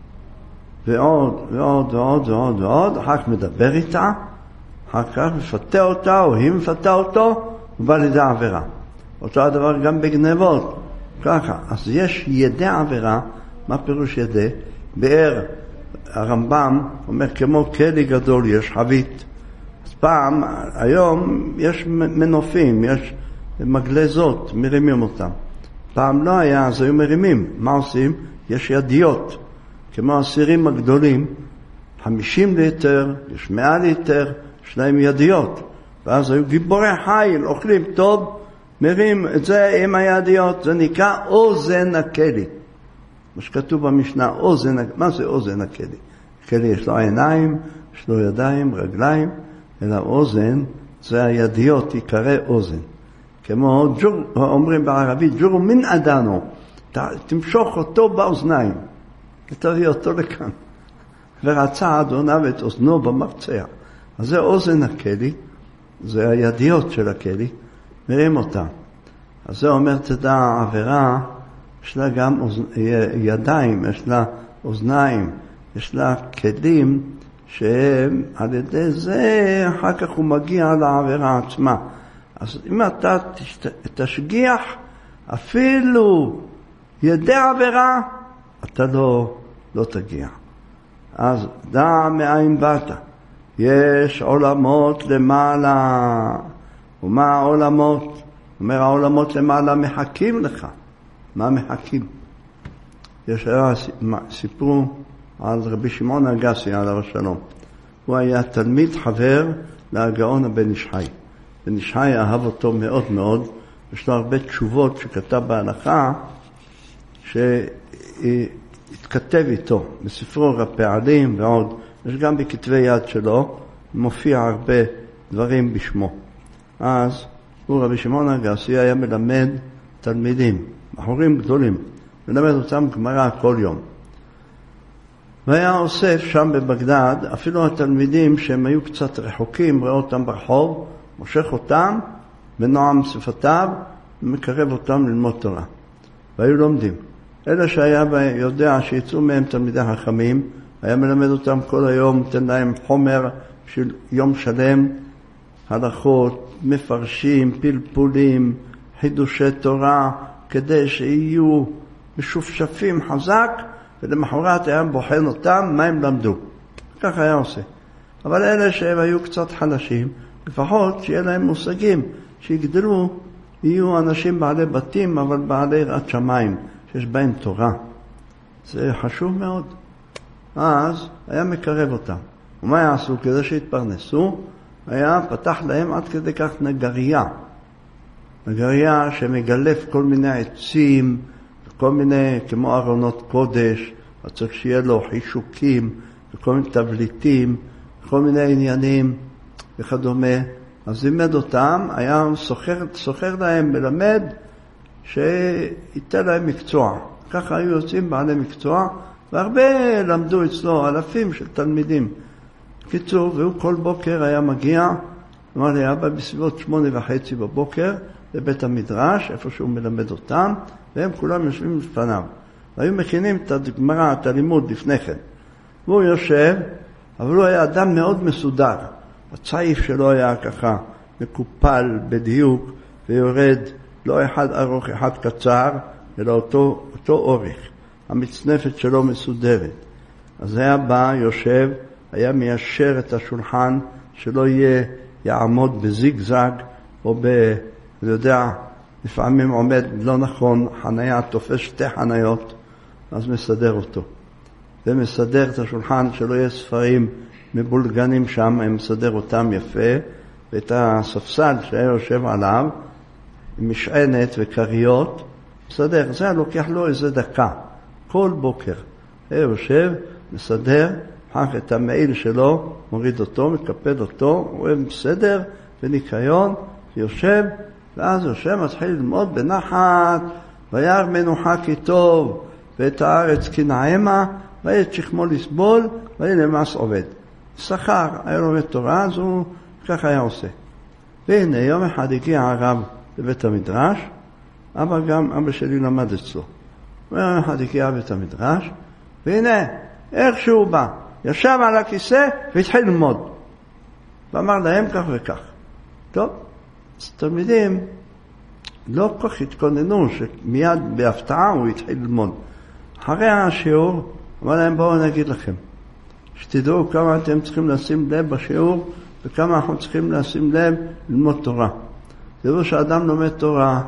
ועוד, ועוד, ועוד, ועוד, ועוד, אחר כך מדבר איתה, אחר כך מפתה אותה, או היא מפתה אותו, ובא לידי עבירה. אותו הדבר גם בגנבות. ככה, אז יש ידי עבירה, מה פירוש ידי? באר הרמב"ם אומר כמו כלי גדול יש חבית. אז פעם, היום יש מנופים, יש מגלזות, מרימים אותם. פעם לא היה, אז היו מרימים. מה עושים? יש ידיות. כמו הסירים הגדולים, חמישים ליטר, יש מאה ליטר, יש להם ידיות. ואז היו גיבורי חיל, אוכלים טוב, מרים את זה עם הידיות, זה נקרא אוזן הכלי. מה שכתוב במשנה, אוזן, מה זה אוזן הכלי? הכלי יש לו עיניים, יש לו ידיים, רגליים, אלא אוזן זה הידיות, יקרא אוזן. כמו ג'ור, אומרים בערבית, ג'ור מן אדנו, תמשוך אותו באוזניים, ותביא אותו לכאן. ורצה אדוניו את אוזנו במרצע. אז זה אוזן הכלי, זה הידיות של הכלי, מרים אותה. אז זה אומר, תדע, עבירה, יש לה גם אוז... ידיים, יש לה אוזניים, יש לה כלים שעל ידי זה אחר כך הוא מגיע לעבירה עצמה. אז אם אתה תשגיח אפילו ידי עבירה, אתה לא, לא תגיע. אז דע מאין באת. יש עולמות למעלה. ומה העולמות? אומר העולמות למעלה מחכים לך. מה מחכים? יש היה סיפור על רבי שמעון אגסי עליו השלום. הוא היה תלמיד חבר להגאון הבן איש חי. בן איש חי אהב אותו מאוד מאוד, יש לו הרבה תשובות שכתב בהלכה שהתכתב איתו בספרו הפעלים ועוד, יש גם בכתבי יד שלו, מופיע הרבה דברים בשמו. אז הוא רבי שמעון אגסי היה מלמד תלמידים, בחורים גדולים, מלמד אותם גמרא כל יום. והיה אוסף שם בבגדד, אפילו התלמידים שהם היו קצת רחוקים, ראה אותם ברחוב, מושך אותם בנועם שפתיו, ומקרב אותם ללמוד תורה. והיו לומדים. אלה שהיה יודע שיצאו מהם תלמידי חכמים, היה מלמד אותם כל היום, נותן להם חומר של יום שלם, הלכות, מפרשים, פלפולים, חידושי תורה, כדי שיהיו משופשפים חזק, ולמחרת היה בוחן אותם מה הם למדו. כך היה עושה. אבל אלה שהם היו קצת חלשים, לפחות שיהיה להם מושגים, שיגדלו, יהיו אנשים בעלי בתים, אבל בעלי יראת שמיים, שיש בהם תורה. זה חשוב מאוד. אז היה מקרב אותם. ומה יעשו? כדי שהתפרנסו, היה פתח להם עד כדי כך נגריה. נגריה שמגלף כל מיני עצים, כל מיני, כמו ארונות קודש, צריך שיהיה לו חישוקים, וכל מיני תבליטים, כל מיני עניינים וכדומה. אז לימד אותם, היה סוחר, סוחר להם, מלמד, שייתן להם מקצוע. ככה היו יוצאים בעלי מקצוע, והרבה למדו אצלו, אלפים של תלמידים. קיצור, והוא כל בוקר היה מגיע, אמר לי, אבא, בסביבות שמונה וחצי בבוקר, לבית המדרש, איפה שהוא מלמד אותם, והם כולם יושבים לפניו. והיו מכינים את הגמרא, את הלימוד לפני כן. והוא יושב, אבל הוא היה אדם מאוד מסודר. הצעיף שלו היה ככה, מקופל בדיוק, ויורד לא אחד ארוך, אחד קצר, אלא אותו, אותו אורך. המצנפת שלו מסודרת. אז היה בא, יושב, היה מיישר את השולחן, שלא יהיה, יעמוד בזיגזג, או ב... אני יודע, לפעמים עומד לא נכון, חניה תופס שתי חניות, אז מסדר אותו. ומסדר את השולחן שלא יהיה ספרים מבולגנים שם, הם מסדר אותם יפה, ואת הספסל שהיה יושב עליו, עם משענת וקריות, מסדר. זה לוקח לו איזה דקה, כל בוקר. היה יושב, מסדר, אחר את המעיל שלו, מוריד אותו, מקפד אותו, הוא מסדר וניקיון, יושב, ואז יושב, מתחיל ללמוד בנחת, וירא מנוחה כי טוב, ואת הארץ כי נעמה, ואת שכמו לסבול, ולמס עובד. שכר, היה לו תורה, אז הוא ככה היה עושה. והנה, יום אחד הגיע הרב לבית המדרש, אבל גם אבא שלי למד אצלו. ויום אחד הגיע לבית המדרש, והנה, איך שהוא בא, ישב על הכיסא והתחיל ללמוד. ואמר להם כך וכך. טוב, אז תלמידים לא כל כך התכוננו שמיד בהפתעה הוא התחיל ללמוד. אחרי השיעור, אמר להם בואו נגיד לכם, שתדעו כמה אתם צריכים לשים לב בשיעור, וכמה אנחנו צריכים לשים לב ללמוד תורה. תראו שאדם לומד תורה,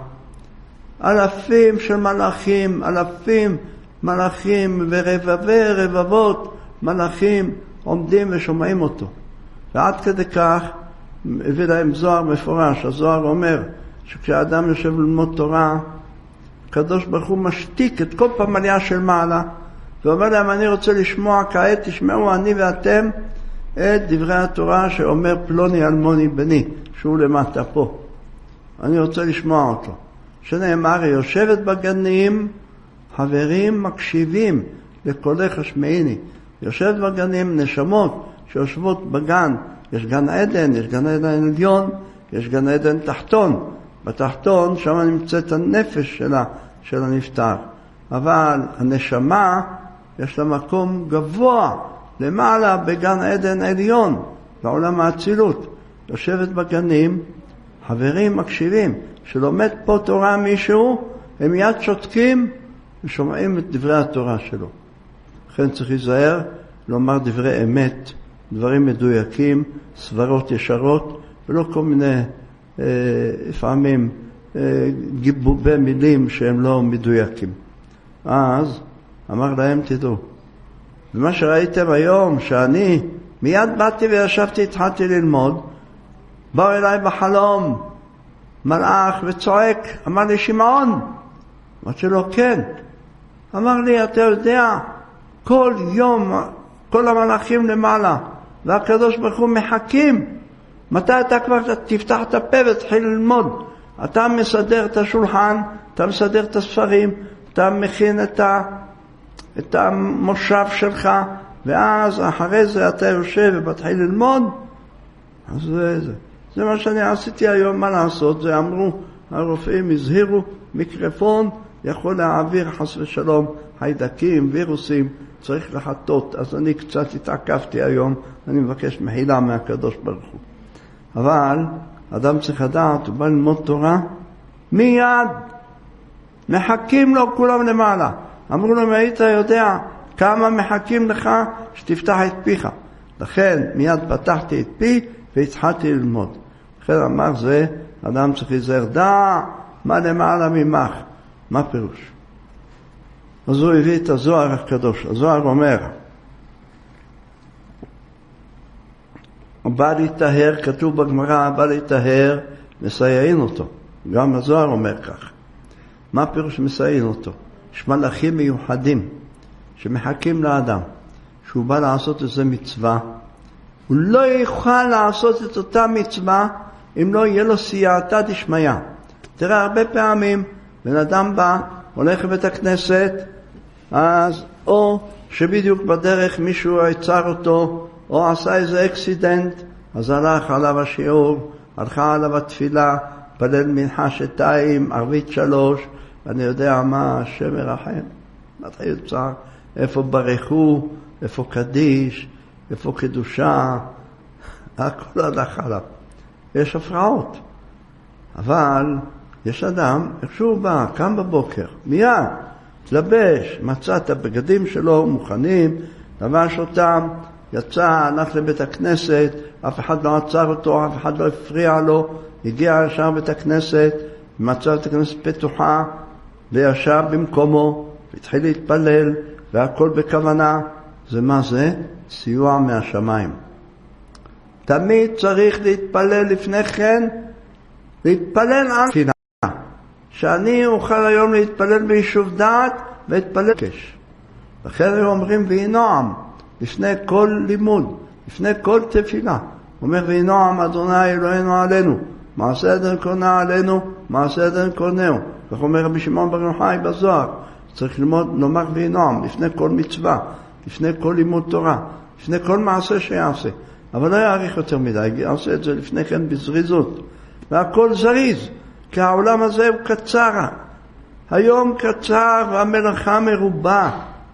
אלפים של מלאכים, אלפים מלאכים ורבבי רבבות מלאכים עומדים ושומעים אותו. ועד כדי כך הביא להם זוהר מפורש. הזוהר אומר שכשאדם יושב ללמוד תורה, הקדוש ברוך הוא משתיק את כל פמליה של מעלה, ואומר להם, אני רוצה לשמוע כעת, תשמעו אני ואתם את דברי התורה שאומר פלוני אלמוני בני, שהוא למטה פה. אני רוצה לשמוע אותו. שנאמר, יושבת בגנים, חברים מקשיבים לקולך השמעיני. יושבת בגנים נשמות שיושבות בגן. יש גן עדן, יש גן עדן עליון, יש גן עדן תחתון. בתחתון שם נמצאת הנפש שלה, של הנפטר. אבל הנשמה יש לה מקום גבוה למעלה בגן עדן עליון, בעולם האצילות. יושבת בגנים, חברים מקשיבים. שלומד פה תורה מישהו, הם מיד שותקים ושומעים את דברי התורה שלו. לכן צריך להיזהר, לומר דברי אמת, דברים מדויקים, סברות ישרות, ולא כל מיני, אה, לפעמים, אה, גיבובי מילים שהם לא מדויקים. אז אמר להם, תדעו, ומה שראיתם היום, שאני מיד באתי וישבתי, התחלתי ללמוד, באו אליי בחלום, מלאך וצועק, אמר לי, שמעון, אמרתי לו, כן. אמר לי, אתה יודע, כל יום, כל המלאכים למעלה, והקדוש ברוך הוא מחכים, מתי אתה כבר תפתח את הפה ותתחיל ללמוד? אתה מסדר את השולחן, אתה מסדר את הספרים, אתה מכין את, ה, את המושב שלך, ואז אחרי זה אתה יושב ומתחיל ללמוד. אז זה זה. זה מה שאני עשיתי היום, מה לעשות? זה אמרו, הרופאים הזהירו, מיקרופון יכול להעביר חס ושלום חיידקים, וירוסים, צריך לחטות. אז אני קצת התעכבתי היום, אני מבקש מחילה מהקדוש ברוך הוא. אבל אדם צריך לדעת, הוא בא ללמוד תורה, מיד מחכים לו כולם למעלה. אמרו לו, היית יודע כמה מחכים לך שתפתח את פיך. לכן מיד פתחתי את פי והתחלתי ללמוד. לכן אמר זה, אדם צריך להיזהר, דע מה למעלה ממך. מה פירוש? אז הוא הביא את הזוהר הקדוש. הזוהר אומר, בא להתאהר, כתוב בגמרא, בא להתאהר, מסייעין אותו. גם הזוהר אומר כך. מה פירוש מסייעין אותו? יש מלאכים מיוחדים שמחכים לאדם, שהוא בא לעשות איזה מצווה, הוא לא יוכל לעשות את אותה מצווה אם לא יהיה לו סייעתא דשמיא. תראה, הרבה פעמים בן אדם בא, הולך לבית הכנסת, אז או שבדיוק בדרך מישהו עצר אותו, או עשה איזה אקסידנט, אז הלך עליו השיעור, הלכה עליו התפילה, פלל מנחה שתיים, ערבית שלוש, ואני יודע מה, השם ירחם, מתחיל צער, איפה ברכו, איפה קדיש, איפה קדושה, הכל הלך עליו. יש הפרעות. אבל יש אדם, איך שהוא בא, קם בבוקר, מיד, תלבש, מצא את הבגדים שלו מוכנים, לבש אותם, יצא, הלך לבית הכנסת, אף אחד לא עצר אותו, אף אחד לא הפריע לו, הגיע ישר בית הכנסת, מצא את הכנסת פתוחה, וישב במקומו, והתחיל להתפלל, והכל בכוונה. זה מה זה? סיוע מהשמיים. תמיד צריך להתפלל לפני כן, להתפלל על תפילה. שאני אוכל היום להתפלל ביישוב דעת, והתפלל קש. לכן הם אומרים, ויהי נועם, לפני כל לימוד, לפני כל תפילה. הוא אומר, ויהי נועם אדוני אלוהינו עלינו, מעשה ידינו קונה עלינו, מעשה ידינו קונהו. כך אומר רבי שמעון בר יוחאי בזוהר. צריך ללמוד, לומר ויהי נועם, לפני כל מצווה, לפני כל לימוד תורה, לפני כל מעשה שיעשה. אבל לא יאריך יותר מדי, יעשה את זה לפני כן בזריזות. והכל זריז, כי העולם הזה הוא קצר. היום קצר והמלאכה מרובה,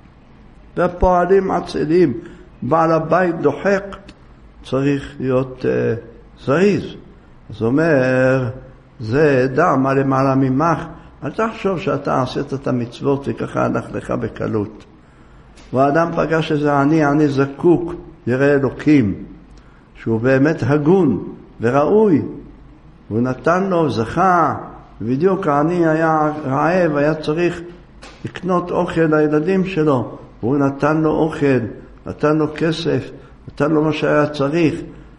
והפועלים עצלים, בעל הבית דוחק, צריך להיות uh, זריז. אז אומר, זה דע מה למעלה ממך, אל תחשוב שאתה עשית את המצוות וככה הלך לך בקלות. והאדם פגש איזה עני, עני זקוק, ירא אלוקים, שהוא באמת הגון וראוי, הוא נתן לו, זכה, בדיוק העני היה רעב, היה צריך לקנות אוכל לילדים שלו, והוא נתן לו אוכל, נתן לו כסף, נתן לו מה שהיה צריך.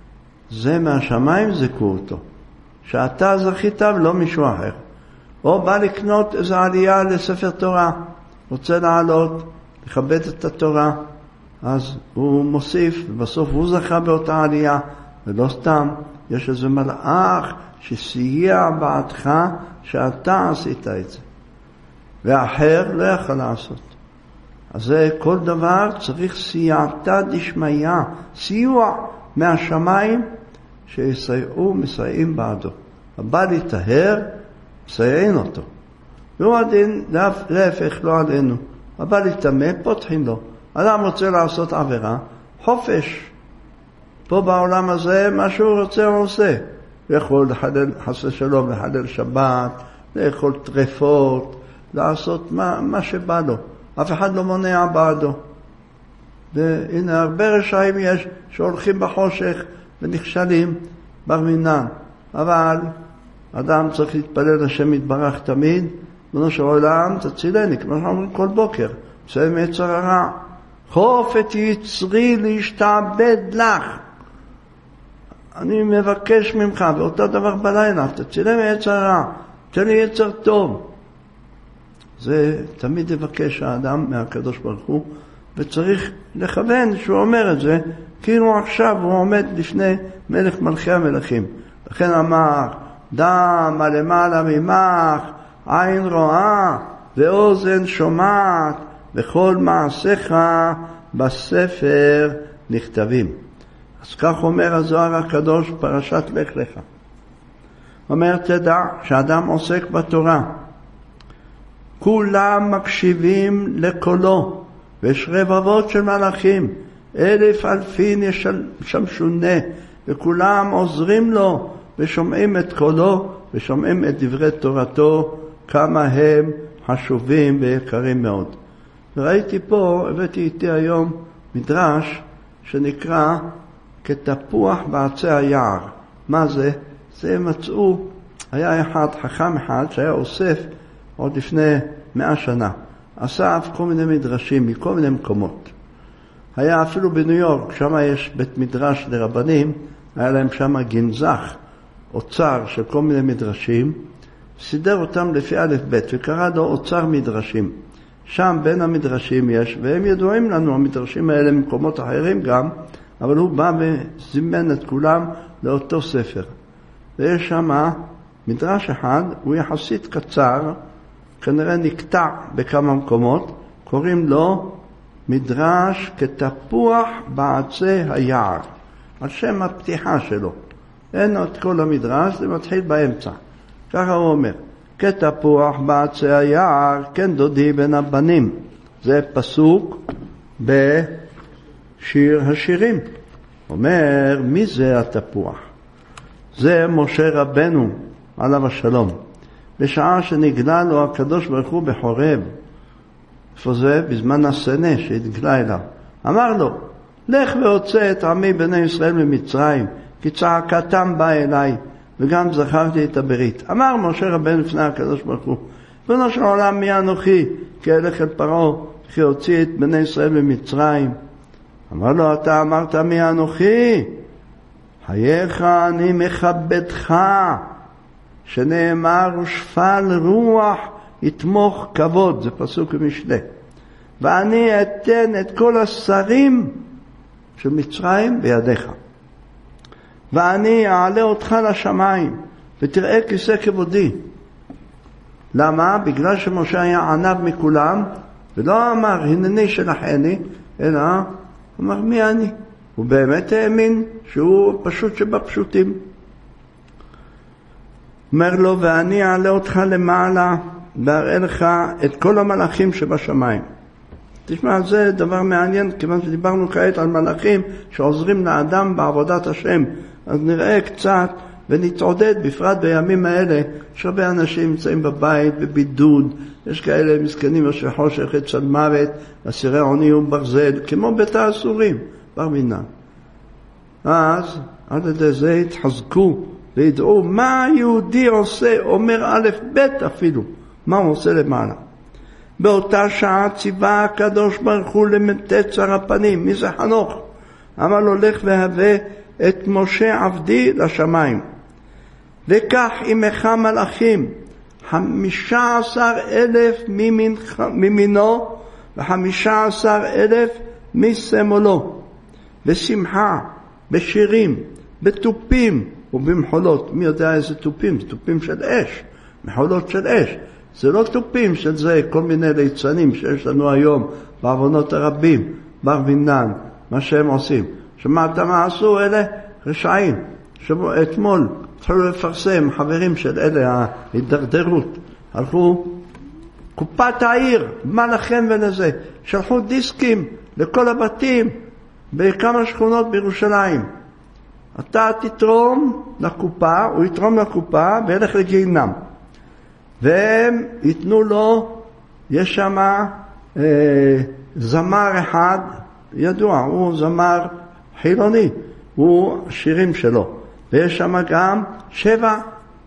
זה מהשמיים זכו אותו, שאתה זכית ולא מישהו אחר. או בא לקנות איזו עלייה לספר תורה, רוצה לעלות, לכבד את התורה, אז הוא מוסיף, ובסוף הוא זכה באותה עלייה, ולא סתם, יש איזה מלאך שסייע בעדך שאתה עשית את זה. ואחר לא יכול לעשות. אז זה כל דבר צריך סייעתא דשמיא, סיוע מהשמיים שיסייעו, מסייעים בעדו. הבא להיטהר, מסייעין אותו. והוא הדין, להפך לא עלינו. הבא להיטמא, פותחים לו. אדם רוצה לעשות עבירה, חופש. פה בעולם הזה, מה שהוא רוצה הוא עושה. הוא יכול לחלל, חסה שלום, לחלל שבת, לאכול טרפות, לעשות מה, מה שבא לו. אף אחד לא מונע בעדו. והנה הרבה רשעים יש שהולכים בחושך ונכשלים בר מינן. אבל אדם צריך להתפלל לשם יתברך תמיד, בנו של עולם תצילני, כמו שאנחנו אומרים כל בוקר, צא מיצר הרע. חוף את יצרי להשתעבד לך. אני מבקש ממך, ואותו דבר בלילה, תצילה מיצר הרע, תן לי יצר טוב. זה תמיד יבקש האדם מהקדוש ברוך הוא, וצריך לכוון שהוא אומר את זה, כאילו עכשיו הוא עומד לפני מלך מלכי המלכים. לכן אמר, דם למעלה ממך, עין רואה ואוזן שומעת, וכל מעשיך בספר נכתבים. אז כך אומר הזוהר הקדוש פרשת לך לך. אומר, תדע שאדם עוסק בתורה, כולם מקשיבים לקולו, ויש רבבות של מלאכים, אלף אלפין ישמשונה, וכולם עוזרים לו, ושומעים את קולו, ושומעים את דברי תורתו, כמה הם חשובים ויקרים מאוד. וראיתי פה, הבאתי איתי היום מדרש, שנקרא כתפוח בעצי היער. מה זה? זה מצאו, היה אחד, חכם אחד, שהיה אוסף עוד לפני מאה שנה. אסף כל מיני מדרשים מכל מיני מקומות. היה אפילו בניו יורק, שם יש בית מדרש לרבנים, היה להם שם גנזך, אוצר של כל מיני מדרשים, סידר אותם לפי א' ב' וקרא לו אוצר מדרשים. שם בין המדרשים יש, והם ידועים לנו, המדרשים האלה ממקומות אחרים גם, אבל הוא בא וזימן את כולם לאותו ספר. ויש שם מדרש אחד, הוא יחסית קצר, כנראה נקטע בכמה מקומות, קוראים לו מדרש כתפוח בעצי היער, על שם הפתיחה שלו. אין את כל המדרש, זה מתחיל באמצע. ככה הוא אומר, כתפוח בעצי היער, כן דודי בין הבנים. זה פסוק בשיר השירים. אומר, מי זה התפוח? זה משה רבנו, עליו השלום. בשעה שנגלה לו הקדוש ברוך הוא בחורב, איפה זה? בזמן הסנה שהתגלה אליו. אמר לו, לך והוצא את עמי בני ישראל ממצרים, כי צעקתם באה אליי, וגם זכרתי את הברית. אמר משה רבנו לפני הקדוש ברוך הוא, ריבונו של עולם, מי אנוכי? כי אלך אל פרעה, כי הוציא את בני ישראל ממצרים. אמר לו, אתה אמרת מי אנוכי? חייך אני מכבדך, שנאמר ושפל רוח יתמוך כבוד, זה פסוק במשלי. ואני אתן את כל השרים של מצרים בידיך. ואני אעלה אותך לשמיים, ותראה כיסא כבודי. למה? בגלל שמשה היה ענב מכולם, ולא אמר הנני שלחני, אלא אמר מי אני. הוא באמת האמין שהוא פשוט שבפשוטים. אומר לו, ואני אעלה אותך למעלה, ואראה לך את כל המלאכים שבשמיים. תשמע, זה דבר מעניין, כיוון שדיברנו כעת על מלאכים שעוזרים לאדם בעבודת השם. אז נראה קצת ונתעודד, בפרט בימים האלה, שהרבה אנשים נמצאים בבית, בבידוד, יש כאלה מסכנים אשר חושך את צד מוות, אסירי עוני וברזל, כמו בית האסורים, בר מינן. אז עד ידי זה התחזקו וידעו מה היהודי עושה, אומר א' ב' אפילו, מה הוא עושה למעלה. באותה שעה ציווה הקדוש ברוך הוא למתת שר הפנים. מי זה חנוך? אמר לו, לך והבא את משה עבדי לשמיים, וכך עמך מלאכים חמישה עשר אלף ממינו וחמישה עשר אלף משמאלו, בשמחה, בשירים, בתופים ובמחולות. מי יודע איזה תופים? זה תופים של אש, מחולות של אש. זה לא תופים של זה, כל מיני ליצנים שיש לנו היום בעוונות הרבים, בר מינן, מה שהם עושים. שמעת מה עשו אלה? רשעים. אתמול התחילו לפרסם, חברים של אלה, ההידרדרות, הלכו קופת העיר, מה לכם ולזה, שלחו דיסקים לכל הבתים בכמה שכונות בירושלים. אתה תתרום לקופה, הוא יתרום לקופה וילך לגיהינם. והם ייתנו לו, יש שם אה, זמר אחד, ידוע, הוא זמר חילוני, הוא שירים שלו. ויש שם גם שבע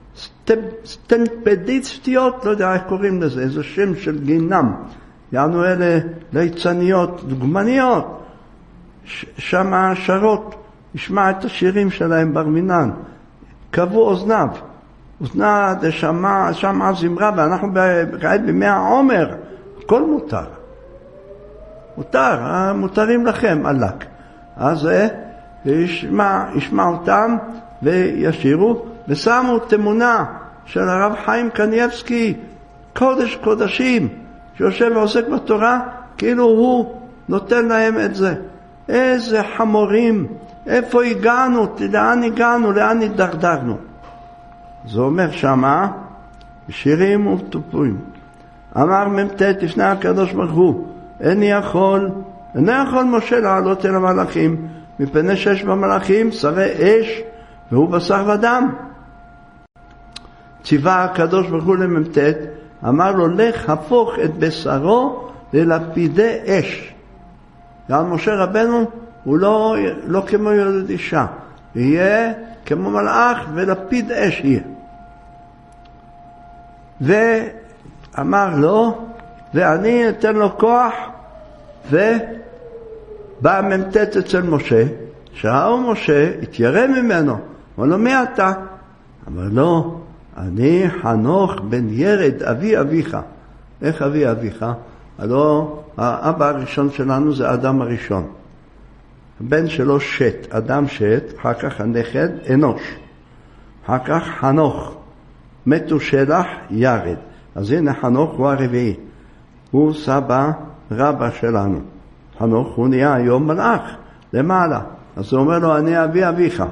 סטמפדיסטיות, לא יודע איך קוראים לזה, איזה שם של גיהינם. יענו אלה ליצניות, דוגמניות, שם שרות, ישמע את השירים שלהם בר מינן, קבו אוזניו. אוזנה דשמע, שמע זמרה, ואנחנו כעת בימי העומר, הכל מותר. מותר, מותרים לכם, אלק. אז ישמע, ישמע אותם וישירו, ושמו תמונה של הרב חיים קניאבסקי, קודש קודשים, שיושב ועוסק בתורה, כאילו הוא נותן להם את זה. איזה חמורים, איפה הגענו, לאן הגענו, לאן נדרדרנו. זה אומר שמה, שירים וטופים. אמר ממתת לפני הקדוש ברוך הוא, איני יכול, איני יכול משה לעלות אל המלאכים, מפני שיש במלאכים שרי אש, והוא בשר ודם. ציווה הקדוש ברוך הוא לממתת, אמר לו, לך הפוך את בשרו ללפידי אש. גם משה רבנו הוא לא, לא כמו ילד אישה, יהיה כמו מלאך ולפיד אש יהיה. ואמר לו, ואני אתן לו כוח, ובא ממתת אצל משה, שראו משה, התיירא ממנו, אמר לו, מי אתה? אמר לו, אני חנוך בן ירד, אבי אביך. איך אבי אביך? הלא, האבא הראשון שלנו זה אדם הראשון. הבן שלו שת, אדם שת, אחר כך הנכד אנוש, אחר כך חנוך, מתו שלח ירד. אז הנה חנוך הוא הרביעי, הוא סבא רבא שלנו. חנוך הוא נהיה היום מלאך למעלה, אז הוא אומר לו, אני אבי אביך.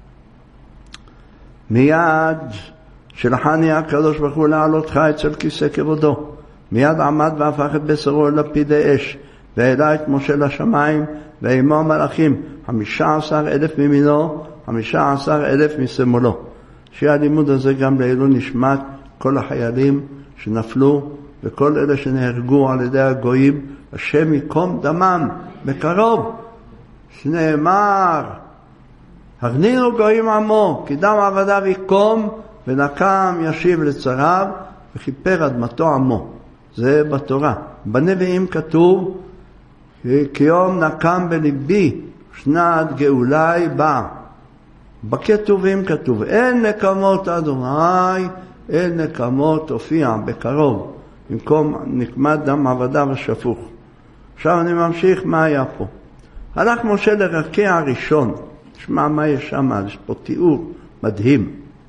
מיד שלחני הקדוש ברוך הוא להעלותך אצל כיסא כבודו, מיד עמד והפך את בשרו לפידי אש, והעלה את משה לשמיים, ועמו המלאכים, חמישה עשר אלף ממינו, חמישה עשר אלף משמאלו. שהלימוד הזה גם לעילוי נשמת כל החיילים שנפלו, וכל אלה שנהרגו על ידי הגויים, השם יקום דמם בקרוב. שנאמר, הרנינו גויים עמו, כי דם עבדיו יקום, ונקם ישיב לצריו, וכיפר אדמתו עמו. זה בתורה. בנביאים כתוב, כיום נקם בליבי, שנת גאולי בא. בכתובים כתוב, אין נקמות אדוני, אין נקמות הופיע בקרוב, במקום נקמת דם עבדה ושפוך. עכשיו אני ממשיך מה היה פה. הלך משה לרקיע הראשון, תשמע מה יש שם, יש פה תיאור מדהים.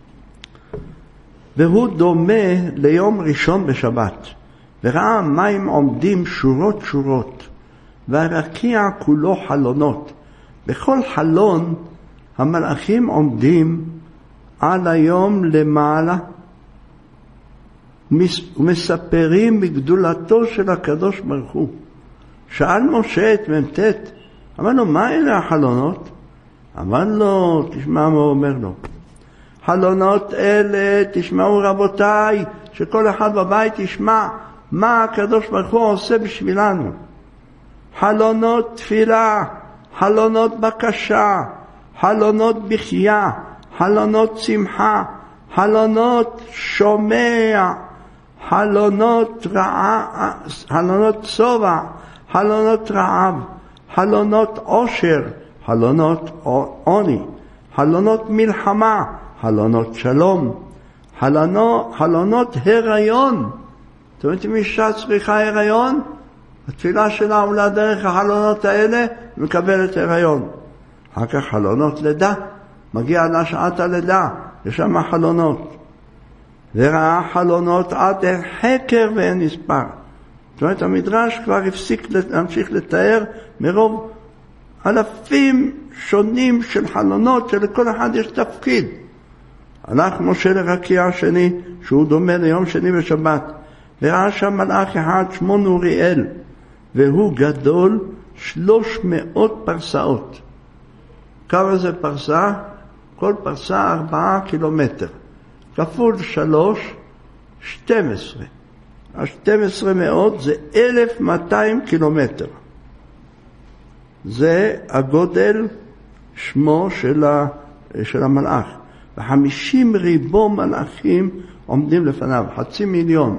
והוא דומה ליום ראשון בשבת, וראה מים עומדים שורות שורות, והרקיע כולו חלונות. בכל חלון המלאכים עומדים על היום למעלה, ומספרים בגדולתו של הקדוש ברוך הוא. שאל משה את ממתת, אמר לו, מה אלה החלונות? אמר לו, תשמע מה הוא אומר לו. חלונות אלה, תשמעו רבותיי, שכל אחד בבית ישמע מה הקדוש ברוך הוא עושה בשבילנו. חלונות תפילה, חלונות בקשה, חלונות בחייה, חלונות שמחה, חלונות שומע, חלונות רעה, חלונות צובע, חלונות רעב, חלונות עושר, חלונות עוני, חלונות מלחמה, חלונות שלום, חלונות, חלונות הריון. אתם יודעים אם אישה צריכה הריון? התפילה שלה עולה דרך החלונות האלה ומקבלת הריון. אחר כך חלונות לידה, מגיע לשעת הלידה, יש שם חלונות. וראה חלונות עד חקר ואין נספר. זאת אומרת, המדרש כבר הפסיק להמשיך לתאר מרוב אלפים שונים של חלונות שלכל אחד יש תפקיד. הלך משה לרקיע השני, שהוא דומה ליום שני בשבת, וראה שם מלאך אחד שמו נוריאל, והוא גדול שלוש מאות פרסאות. כמה זה פרסה? כל פרסה ארבעה קילומטר. כפול שלוש, שתים עשרה. השתים עשרה מאות זה אלף מאתיים קילומטר. זה הגודל שמו של, ה, של המלאך. וחמישים ריבו מלאכים עומדים לפניו, חצי מיליון.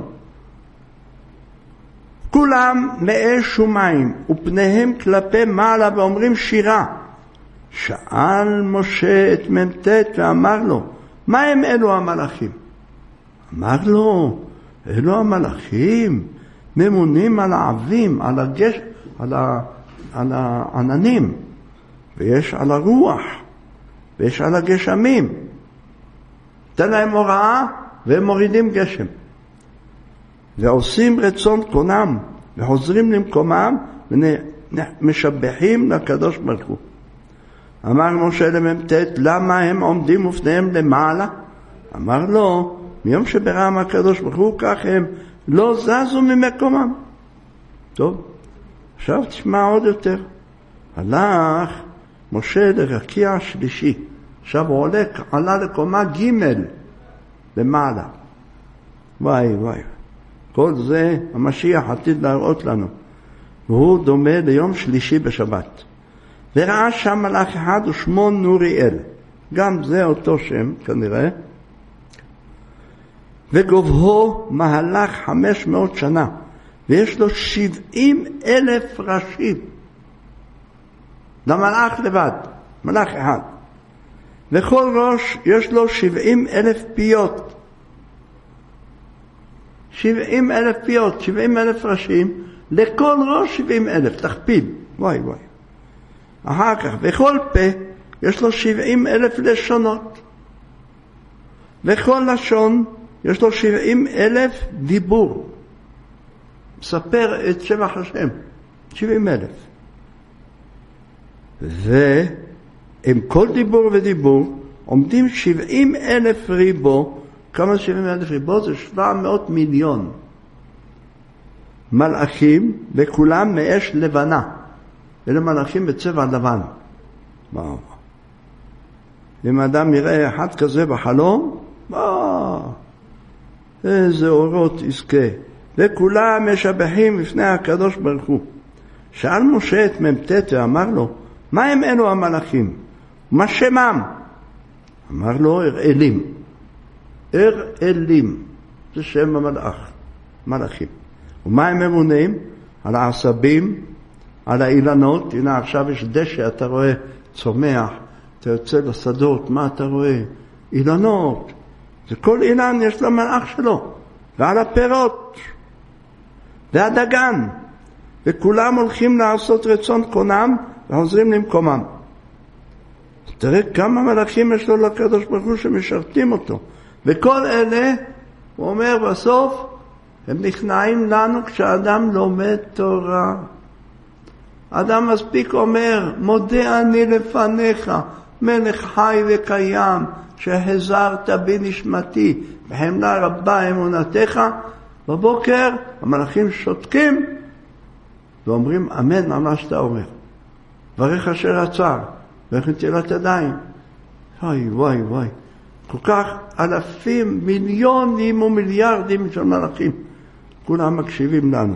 כולם מאש ומים, ופניהם כלפי מעלה ואומרים שירה. שאל משה את ממתת ואמר לו, מה הם אלו המלאכים? אמר לו, אלו המלאכים ממונים על העבים, על הגש, על, ה, על העננים, ויש על הרוח, ויש על הגשמים. תן להם הוראה והם מורידים גשם. ועושים רצון קונם, וחוזרים למקומם, ומשבחים לקדוש ברוך הוא. אמר משה לממתת, למה הם עומדים ופניהם למעלה? אמר לו, מיום שברם הקדוש ברוך הוא, כך הם לא זזו ממקומם. טוב, עכשיו תשמע עוד יותר. הלך משה לרקיע השלישי. עכשיו הוא עולה, עלה לקומה ג' למעלה. וואי וואי. כל זה המשיח עתיד להראות לנו. והוא דומה ליום שלישי בשבת. וראה שם מלאך אחד ושמו נוריאל. גם זה אותו שם כנראה. וגובהו מהלך חמש מאות שנה. ויש לו שבעים אלף ראשים. למלאך לבד. מלאך אחד. וכל ראש יש לו שבעים אלף פיות. שבעים אלף פיות, שבעים אלף ראשים. לכל ראש שבעים אלף. תכפיל. וואי וואי. אחר כך, בכל פה יש לו שבעים אלף לשונות. וכל לשון יש לו שבעים אלף דיבור. מספר את שבח השם. שבעים אלף. ועם כל דיבור ודיבור עומדים שבעים אלף ריבו. כמה שבעים אלף ריבו? זה שבע מאות מיליון. מלאכים וכולם מאש לבנה. אלה מלאכים בצבע לבן. וואו. אם אדם יראה אחד כזה בחלום, וואו, איזה אורות יזכה. וכולם משבחים לפני הקדוש ברוך הוא. שאל משה את ממתת ואמר לו, מה הם אלו המלאכים? מה שמם? אמר לו, הראלים. הראלים. זה שם המלאך, מלאכים. ומה הם ממונים? על העשבים, על האילנות. הנה עכשיו יש דשא, אתה רואה צומח, אתה יוצא לשדות, מה אתה רואה? אילנות. זה כל אילן יש לו מלאך שלו. ועל הפירות. והדגן. וכולם הולכים לעשות רצון קונם וחוזרים למקומם. תראה כמה מלאכים יש לו לקדוש ברוך הוא שמשרתים אותו. וכל אלה, הוא אומר בסוף, הם נכנעים לנו כשאדם לומד תורה. אדם מספיק אומר, מודה אני לפניך, מלך חי וקיים, שהזרת בי נשמתי, בחמלה רבה אמונתך. בבוקר המלאכים שותקים, ואומרים אמן על מה שאתה אומר. ברך אשר עצר, ברך נטילת ידיים. וואי וואי וואי. כל כך אלפים, מיליונים ומיליארדים של מלאכים. כולם מקשיבים לנו.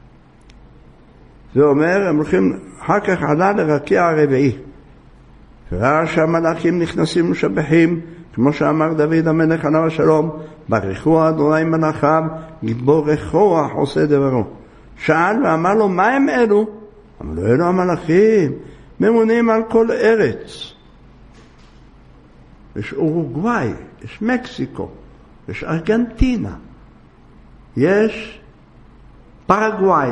זה אומר, הם הולכים, אחר כך עלה לרקיע הרביעי. וראה שהמלאכים נכנסים ומשבחים, כמו שאמר דוד המלך עליו השלום, ברכו אדוני מלאכיו, גיבור כוח עושה דברו. שאל ואמר לו, מה הם אלו? אמר לו, אלו המלאכים, ממונים על כל ארץ. יש אורוגוואי, יש מקסיקו, יש ארגנטינה, יש פרגוואי.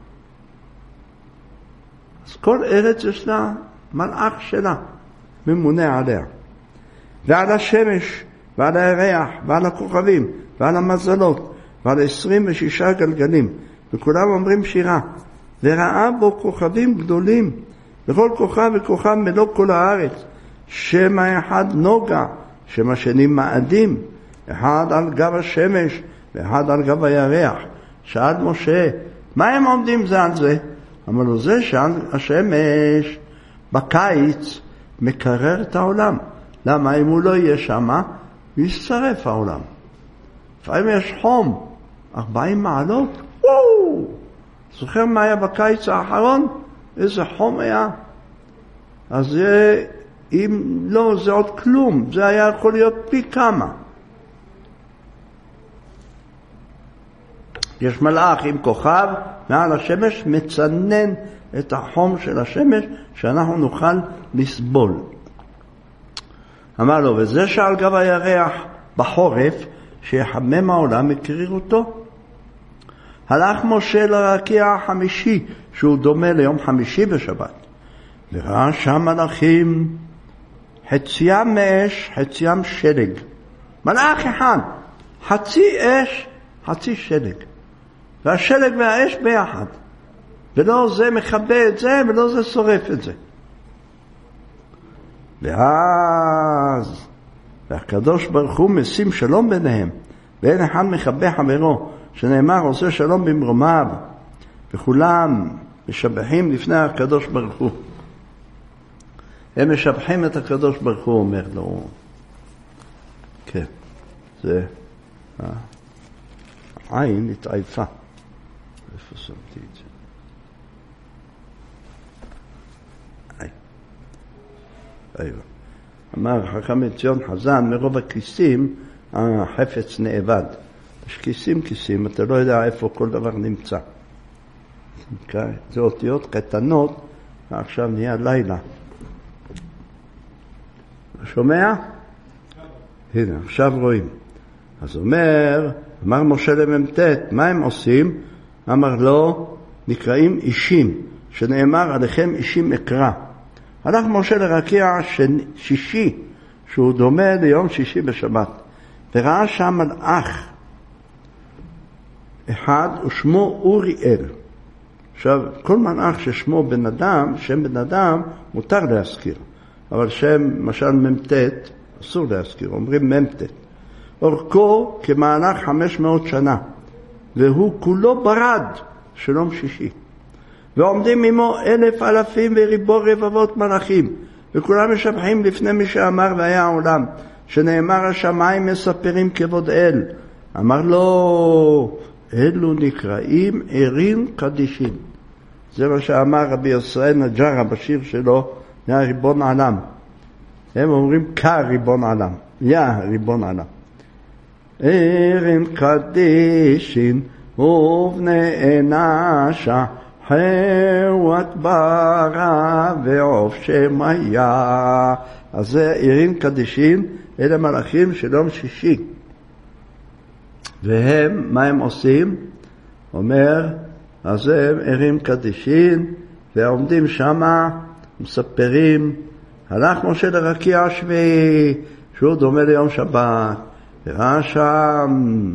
אז כל ארץ יש לה מלאך שלה, ממונה עליה. ועל השמש, ועל הירח, ועל הכוכבים, ועל המזלות, ועל עשרים ושישה גלגלים. וכולם אומרים שירה. וראה בו כוכבים גדולים, וכל כוכב וכוכב מלוא כל הארץ. שם האחד נוגה, שם השני מאדים, אחד על גב השמש, ואחד על גב הירח. שאל משה, מה הם עומדים זה על זה? אמר לו, זה שהשמש בקיץ מקרר את העולם. למה? אם הוא לא יהיה שם, ישרף העולם. לפעמים יש חום, ארבעים מעלות. וואו! זוכר מה היה בקיץ האחרון? איזה חום היה. אז זה, אם לא, זה עוד כלום. זה היה יכול להיות פי כמה. יש מלאך עם כוכב מעל השמש, מצנן את החום של השמש, שאנחנו נוכל לסבול. אמר לו, וזה שעל גב הירח בחורף, שיחמם העולם, הקריר אותו. הלך משה לרקיע החמישי, שהוא דומה ליום חמישי בשבת. וראה שם מלאכים, חציים מאש, חציים שלג. מלאך אחד, חצי אש, חצי שלג. והשלג והאש ביחד. ולא זה מכבה את זה, ולא זה שורף את זה. ואז, והקדוש ברוך הוא משים שלום ביניהם, ואין אחד מכבה חברו, שנאמר עושה שלום במרומיו, וכולם משבחים לפני הקדוש ברוך הוא. הם משבחים את הקדוש ברוך הוא, אומר לו. כן, זה, העין התעייפה. איפה שמתי את זה? איפה. אמר חכם מציון חזן, מרוב הכיסים, החפץ נאבד. יש כיסים כיסים, אתה לא יודע איפה כל דבר נמצא. זה אותיות קטנות, ועכשיו נהיה לילה. שומע? הנה, עכשיו רואים. אז אומר, אמר משה לממתת, מה הם עושים? אמר לו, נקראים אישים, שנאמר עליכם אישים אקרא. הלך משה לרקיע שישי, שהוא דומה ליום שישי בשבת, וראה שם מלאך אחד, ושמו אוריאל. עכשיו, כל מלאך ששמו בן אדם, שם בן אדם, מותר להזכיר. אבל שם, משל ממתת, אסור להזכיר, אומרים ממתת. אורכו כמהלך חמש מאות שנה, והוא כולו ברד של יום שישי. ועומדים עמו אלף אלפים וריבו רבבות מלאכים, וכולם משבחים לפני מי שאמר והיה העולם, שנאמר השמיים מספרים כבוד אל. אמר לו, אלו נקראים ערים קדישים. זה מה שאמר רבי ישראל נג'רה בשיר שלו, יא ריבון עולם. הם אומרים כריבון עולם, יא ריבון עולם. ערים קדישין ובני אנשה, חרות ברא ועוף שמיה. אז זה ערים קדישין, אלה מלאכים של יום שישי. והם, מה הם עושים? אומר, אז הם ערים קדישין, ועומדים שמה, מספרים, הלך משה לרקיע השביעי, שהוא דומה ליום שבת, וראה שם,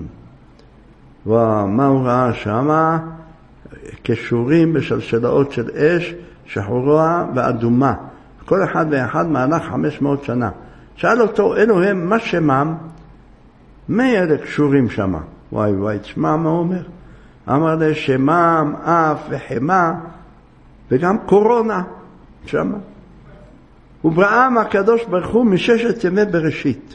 ומה הוא ראה שמה? קשורים בשלשלאות של אש, שחורה ואדומה. כל אחד ואחד מהלך חמש מאות שנה. שאל אותו, אלו הם, מה שמם? מי אלה קשורים שמה? וואי וואי, תשמע מה הוא אומר? אמר לה, שמם, אף וחמה, וגם קורונה שמה. ובראם הקדוש ברוך הוא מששת ימי בראשית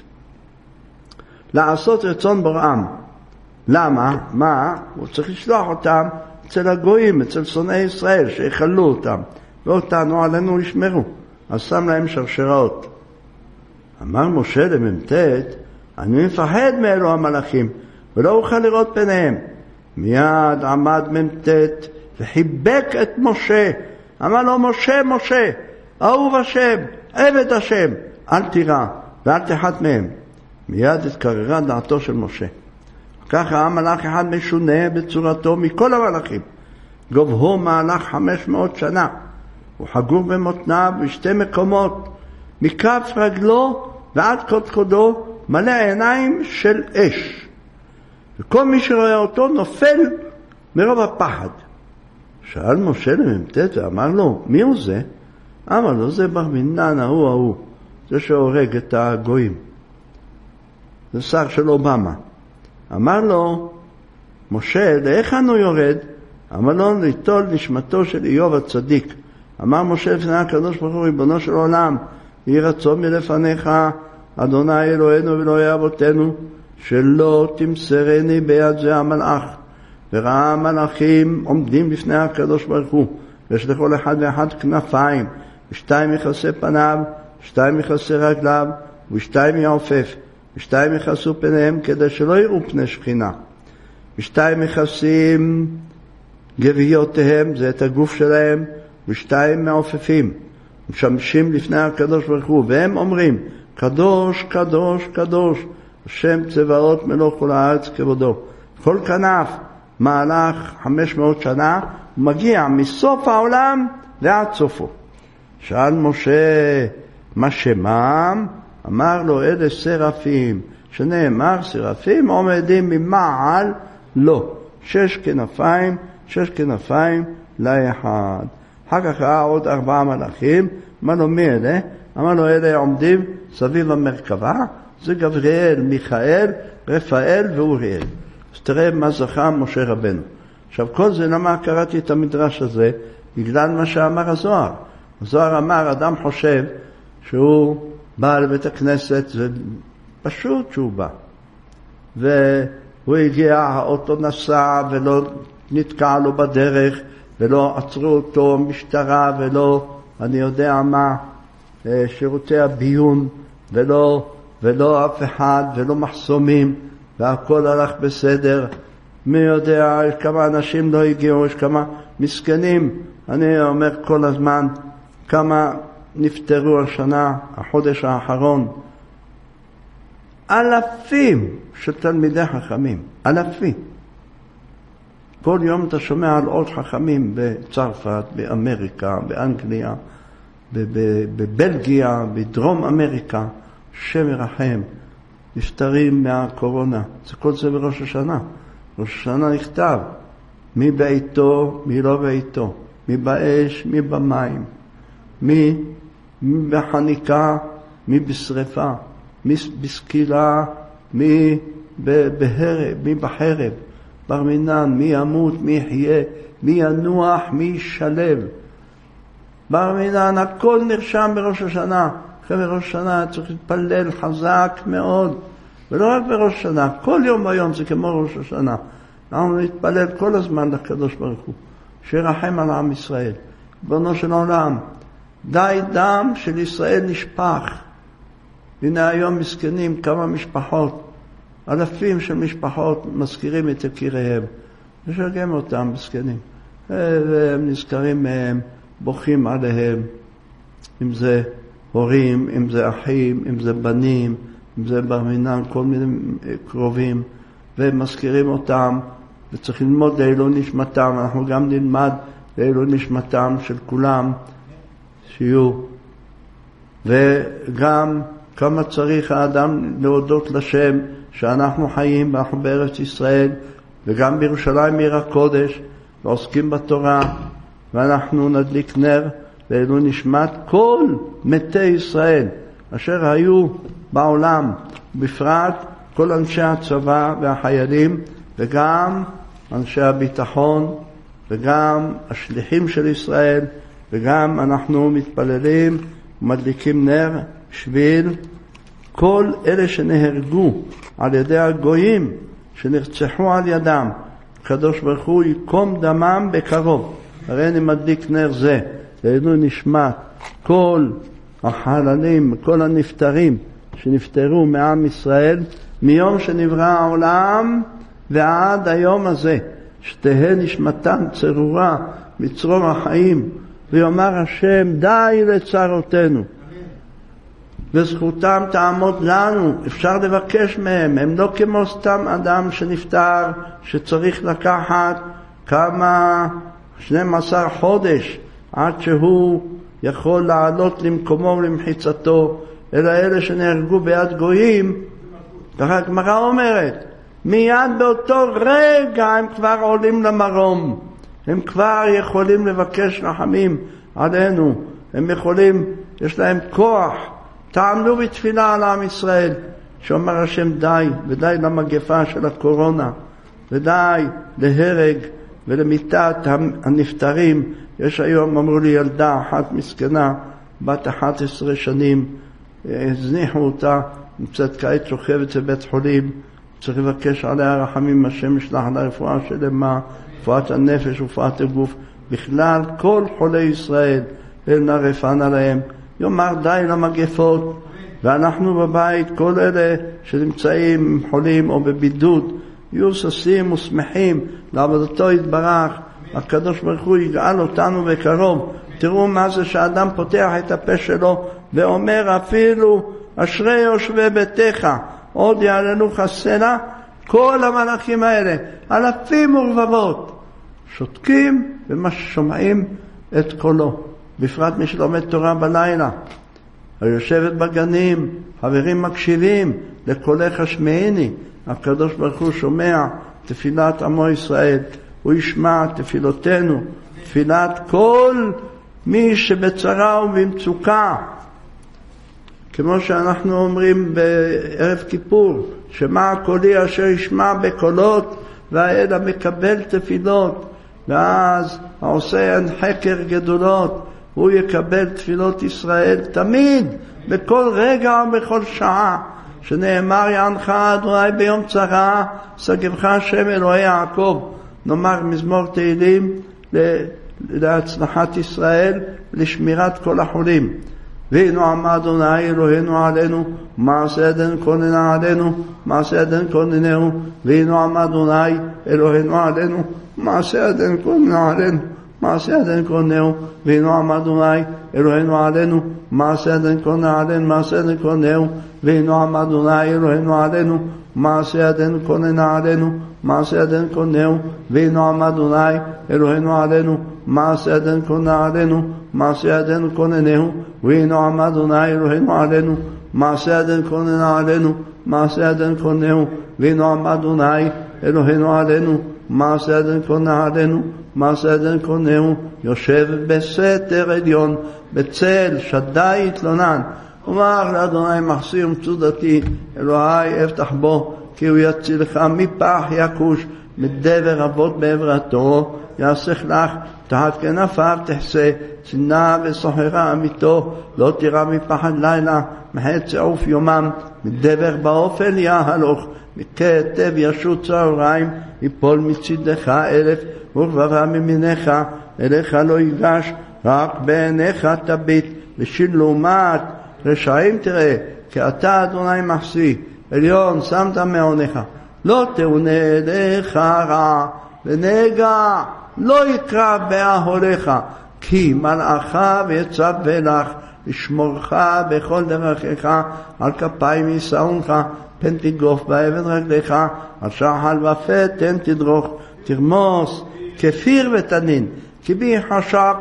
לעשות רצון בראם. למה? מה? הוא צריך לשלוח אותם אצל הגויים, אצל שונאי ישראל, שיחלו אותם, ואותנו עלינו ישמרו. אז שם להם שרשראות. אמר משה לממתת, אני מפחד מאלו המלאכים, ולא אוכל לראות פניהם. מיד עמד ממתת וחיבק את משה. אמר לו, משה, משה, אהוב השם, עבד השם, אל תירא ואל תחת מהם. מיד התקררה דעתו של משה. ככה המלאך אחד משונה בצורתו מכל המלאכים. גובהו מהלך חמש מאות שנה. הוא חגור במותניו בשתי מקומות, מכף רגלו ועד קודקודו, מלא עיניים של אש. וכל מי שרואה אותו נופל מרוב הפחד. שאל משה לממתת ואמר לו, מי הוא זה? אמר לו, זה בר מינן, ההוא ההוא, זה שהורג את הגויים. זה שר של אובמה. אמר לו, משה, לאיך אנו יורד? אמר לו, ליטול נשמתו של איוב הצדיק. אמר משה לפני הקדוש ברוך הוא, ריבונו של עולם, יהי רצון מלפניך, אדוני אלוהינו ואלוהי אבותינו, שלא תמסרני ביד זה המלאך. וראה המלאכים עומדים לפני הקדוש ברוך הוא, ויש לכל אחד ואחד כנפיים, ושתיים יכסה פניו, שתיים יכסה רגליו, ושתיים יעופף, ושתיים יכסו פניהם כדי שלא יראו פני שכינה. ושתיים יכסים גוויותיהם, זה את הגוף שלהם, ושתיים מעופפים, משמשים לפני הקדוש ברוך הוא, והם אומרים, קדוש, קדוש, קדוש, השם צבאות מלוא כל הארץ כבודו. כל כנף מהלך חמש מאות שנה, הוא מגיע מסוף העולם ועד סופו. שאל משה, מה שמם? אמר לו, אלה סרפים, שנאמר סרפים עומדים ממעל, לא, שש כנפיים, שש כנפיים לאחד. אחר כך ראה עוד ארבעה מלאכים, אמר לו, מי אלה? אמר לו, אלה עומדים סביב המרכבה, זה גבריאל, מיכאל, רפאל ואוריאל. אז תראה מה זכה משה רבנו. עכשיו כל זה, למה קראתי את המדרש הזה? בגלל מה שאמר הזוהר. הזוהר אמר, אדם חושב שהוא בא לבית הכנסת, זה פשוט שהוא בא. והוא הגיע, האוטו נסע ולא נתקע לו בדרך, ולא עצרו אותו משטרה, ולא, אני יודע מה, שירותי הביון, ולא, ולא אף אחד, ולא מחסומים, והכל הלך בסדר. מי יודע, יש כמה אנשים לא הגיעו, יש כמה מסכנים. אני אומר כל הזמן, כמה נפטרו השנה, החודש האחרון. אלפים של תלמידי חכמים, אלפים. כל יום אתה שומע על עוד חכמים בצרפת, באמריקה, באנגליה, בבלגיה, בדרום אמריקה, שם ירחם, נפטרים מהקורונה. זה כל זה בראש השנה. ראש השנה נכתב, מי בעיתו, מי לא בעיתו, מי באש, מי במים, מי בחניקה, מי בשריפה, מי בסקילה, מי בהרב, מי בחרב, בר מינן, מי ימות, מי יחיה, מי ינוח, מי ישלב. בר מינן, הכל נרשם בראש השנה. אחרי בראש השנה צריך להתפלל חזק מאוד, ולא רק בראש השנה, כל יום ביום זה כמו ראש השנה. אנחנו נתפלל כל הזמן לקדוש ברוך הוא, שירחם על עם ישראל. ריבונו של עולם, די דם של ישראל נשפך. הנה היום מסכנים כמה משפחות אלפים של משפחות מזכירים את יקיריהם, משגעים אותם מסכנים, והם נזכרים מהם, בוכים עליהם, אם זה הורים, אם זה אחים, אם זה בנים, אם זה בר מינן, כל מיני קרובים, והם מזכירים אותם, וצריך ללמוד לעילוי נשמתם. אנחנו גם נלמד לעילוי נשמתם של כולם שיהיו, וגם כמה צריך האדם להודות לשם שאנחנו חיים, ואנחנו בארץ ישראל, וגם בירושלים עיר הקודש, ועוסקים בתורה, ואנחנו נדליק נר לעילוי נשמת כל מתי ישראל אשר היו בעולם, בפרט כל אנשי הצבא והחיילים, וגם אנשי הביטחון, וגם השליחים של ישראל, וגם אנחנו מתפללים ומדליקים נר בשביל כל אלה שנהרגו על ידי הגויים, שנרצחו על ידם. הקדוש ברוך הוא יקום דמם בקרוב. הרי אני מדליק נר זה לעילוי נשמת כל החללים, כל הנפטרים שנפטרו מעם ישראל מיום שנברא העולם ועד היום הזה, שתהא נשמתם צרורה מצרור החיים, ויאמר השם די לצרותינו, וזכותם תעמוד לנו. אפשר לבקש מהם, הם לא כמו סתם אדם שנפטר שצריך לקחת כמה שנים עשר חודש עד שהוא יכול לעלות למקומו ולמחיצתו, אלא אלה שנהרגו ביד גויים, ככה הגמרא אומרת, מיד באותו רגע הם כבר עולים למרום, הם כבר יכולים לבקש רחמים עלינו, הם יכולים, יש להם כוח. תעמלו בתפילה על עם ישראל, שאומר השם די, ודי למגפה של הקורונה, ודי להרג ולמיתת הנפטרים. יש היום, אמרו לי, ילדה אחת מסכנה, בת אחת עשרה שנים, הזניחו אותה, נמצאת כעת שוכבת בבית חולים, צריך לבקש עליה רחמים, השם ישלח לה רפואה שלמה, רפואת הנפש ורפואת הגוף, בכלל כל חולי ישראל, אל נא רפאנה להם, יאמר די למגפות. ואנחנו בבית, כל אלה שנמצאים חולים או בבידוד, יהיו ששים ושמחים לעבודתו יתברך. הקדוש ברוך הוא יגאל אותנו בקרוב. תראו מה זה שאדם פותח את הפה שלו ואומר אפילו אשרי יושבי ביתך עוד יעללוך סלע. כל המלאכים האלה אלפים ורבבות שותקים ומה ששומעים את קולו, בפרט מי שלומד תורה בלילה, היושבת בגנים, חברים מקשיבים לקולך השמעיני. הקדוש ברוך הוא שומע תפילת עמו ישראל, הוא ישמע תפילותינו, תפילת כל מי שבצרה ובמצוקה, כמו שאנחנו אומרים בערב כיפור, שמע קולי אשר ישמע בקולות, והאל המקבל תפילות, ואז העושה אין חקר גדולות, הוא יקבל תפילות ישראל תמיד, בכל רגע ובכל שעה, שנאמר יענך אדוני ביום צרה, שגבך השם אלוהי יעקב. נאמר מזמור תהילים להצלחת ישראל, לשמירת כל החולים. והנה עמד אדוני אלוהינו עלינו, מעשה ידינו כוננה עלינו, מעשה ידינו כוננהו. והנה עמד אדוני אלוהינו עלינו, מעשה ידינו כוננה עלינו, מעשה ידינו כוננהו. והנה עמד אדוני אלוהינו עלינו, מעשה ידינו כוננה עלינו, מעשה ידינו כוננהו. והנה עמד אדוני אלוהינו עלינו, מעשה ידינו כוננה עלינו, מעשה ידינו כוננהו. והנה עמד אדוני אלוהינו עלינו, מעשה ידינו כוננה עלינו, מעשה ידינו כוננהו. והנה עמד אדוני אלוהינו עלינו, מעשה ידינו כוננה עלינו, מעשה ידינו כוננהו. והנה עמד אדוני אלוהינו עלינו, מעשה ידינו כוננה עלינו, מעשה ידינו כוננהו. יושב בסתר עליון, בצל שדי יתלונן, ומר לאדוני מחסי ומצודתי, אלוהי אפתח בו, כי הוא יצילך מפח יכוש, מדבר רבות בעברתו, יעשך לך תחת כנפיו תחסה, צנעה וסוחרה אמיתו, לא תירא מפחד לילה, מחץ עוף יומם, מדבר באופן יהלוך, מכתב ישוט צהריים, יפול מצידך אלף, ורבבה ממיניך, אליך לא ייגש, רק בעיניך תביט, בשלומת רשעים תראה, כי אתה אדוני מחסי, עליון שמת מעונך. לא תאונה לך רע ונגע לא יקרב באהליך, כי מלאך ויצווה לך לשמורך בכל דרכך, על כפיים יישאונך, פן תגוף באבן רגליך, על שחל ופתן תדרוך, תרמוס כפיר ותנין, כי בי חשק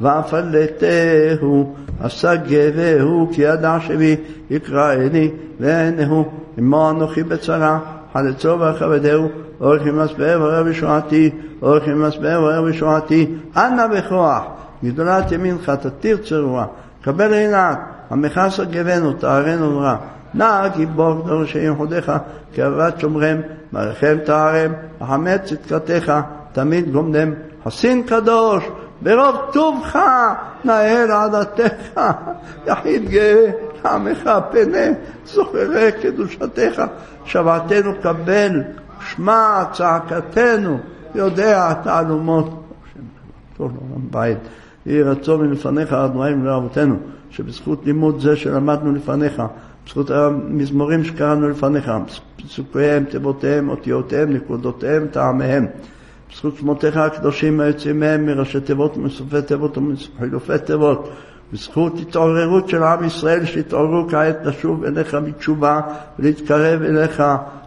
ואפלתהו, עשה גבהו, כי ידע שבי יקראני, ועיניהו עמו אנוכי בצרה, חלצו וכבדהו, אורך מסבר וער בשועתי, אורך מסבר וער בשועתי, אנא בכוח, גדולת ימינך תתיר צרורה, קבל עינת, המכס הגבנו, תארנו רע, נא גיבור גדול שיחודיך, כאבת שומרם, מרחם תארם, החמץ צדקתך, תמיד גומדם, חסין קדוש, ברוב טובך, נהל עדתך, יחיד גאה, עמך פנה, זוכרי קדושתך, שבעתנו קבל, שמע צעקתנו, יודע תעלומות. טוב, לא, בית. יהי רצון מלפניך, אדוננו לאבותינו, שבזכות לימוד זה שלמדנו לפניך, בזכות המזמורים שקראנו לפניך, פסוקיהם, תיבותיהם, אותיותיהם, נקודותיהם, טעמיהם, בזכות שמותיך הקדושים היוצאים מהם, מראשי תיבות, מסופי תיבות ומחילופי תיבות, בזכות התעוררות של עם ישראל, שהתעוררו כעת לשוב אליך בתשובה ולהתקרב אליך,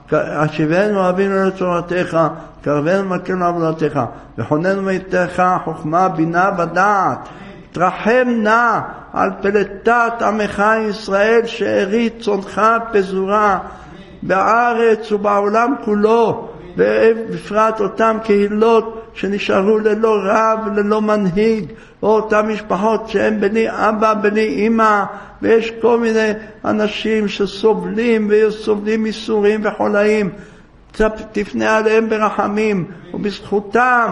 השיבנו אבינו לתורתך, קרבנו מכרנו עבודתך, וכוננו מאיתך חוכמה, בינה ודעת. תרחם נא על פלטת עמך ישראל, שארית צונך פזורה בארץ ובעולם כולו, ובפרט אותם קהילות שנשארו ללא רב, ללא מנהיג, או אותם משפחות שהם בני אבא, בני אמא, ויש כל מיני אנשים שסובלים וסובלים מסורים וחולאים. תפנה עליהם ברחמים, ובזכותם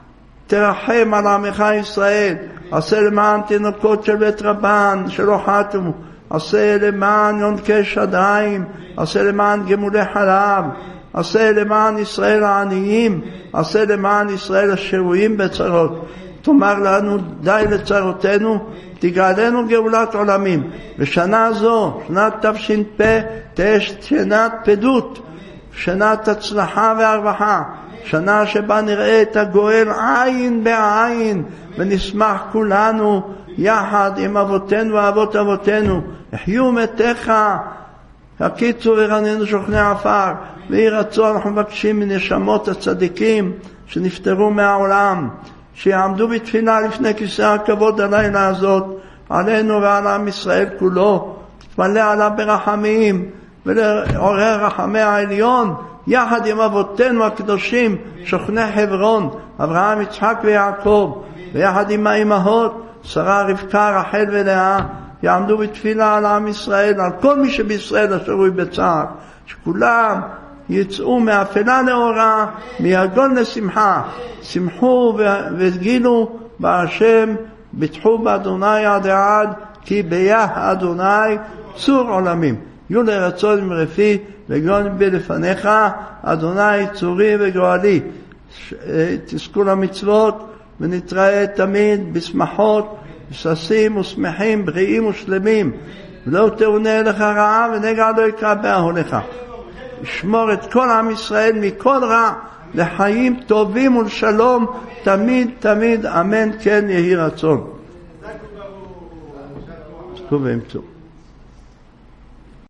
תרחם על עמך ישראל. עשה למען תינוקות של בית רבן שלא חטאו, עשה למען יונקי שדיים, עשה למען גמולי חלב, עשה למען ישראל העניים, עשה למען ישראל השרויים בצרות. תאמר לנו די לצרותינו, תגאלנו גאולת עולמים. בשנה זו, שנת תש"פ, תהיה שנת פדות, שנת הצלחה והרווחה, שנה שבה נראה את הגואל עין בעין, ונשמח כולנו יחד עם אבותינו ואבות אבותינו. יחיו מתיך, הקיצו ורננו שוכני עפר, ויהי רצון אנחנו מבקשים מנשמות הצדיקים שנפטרו מהעולם, שיעמדו בתפילה לפני כיסא הכבוד הלילה הזאת, עלינו ועל עם ישראל כולו, תתמלא עליו ברחמים ולעורר רחמי העליון, יחד עם אבותינו הקדושים שוכני חברון, אברהם, יצחק ויעקב, ויחד עם האימהות שרה, רבקה, רחל ולאה, יעמדו בתפילה על עם ישראל, על כל מי שבישראל השרוי בצער, שכולם יצאו מאפלה לאורה, מיגון לשמחה. שמחו וגילו בהשם, בטחו באדוני עד עד, כי ביח אדוני צור עולמים. יהיו לרצון עם רפי וגאון בי לפניך, אדוני צורי וגואלי. תזכו למצוות ונתראה תמיד בשמחות, ששים ושמחים, בריאים ושלמים, ולא תאונה לך רעה ונגע לא יקרא באהליך. שמור את כל עם ישראל מכל רע, לחיים טובים ולשלום, תמיד תמיד אמן כן יהי רצון. תזכו ואמצו.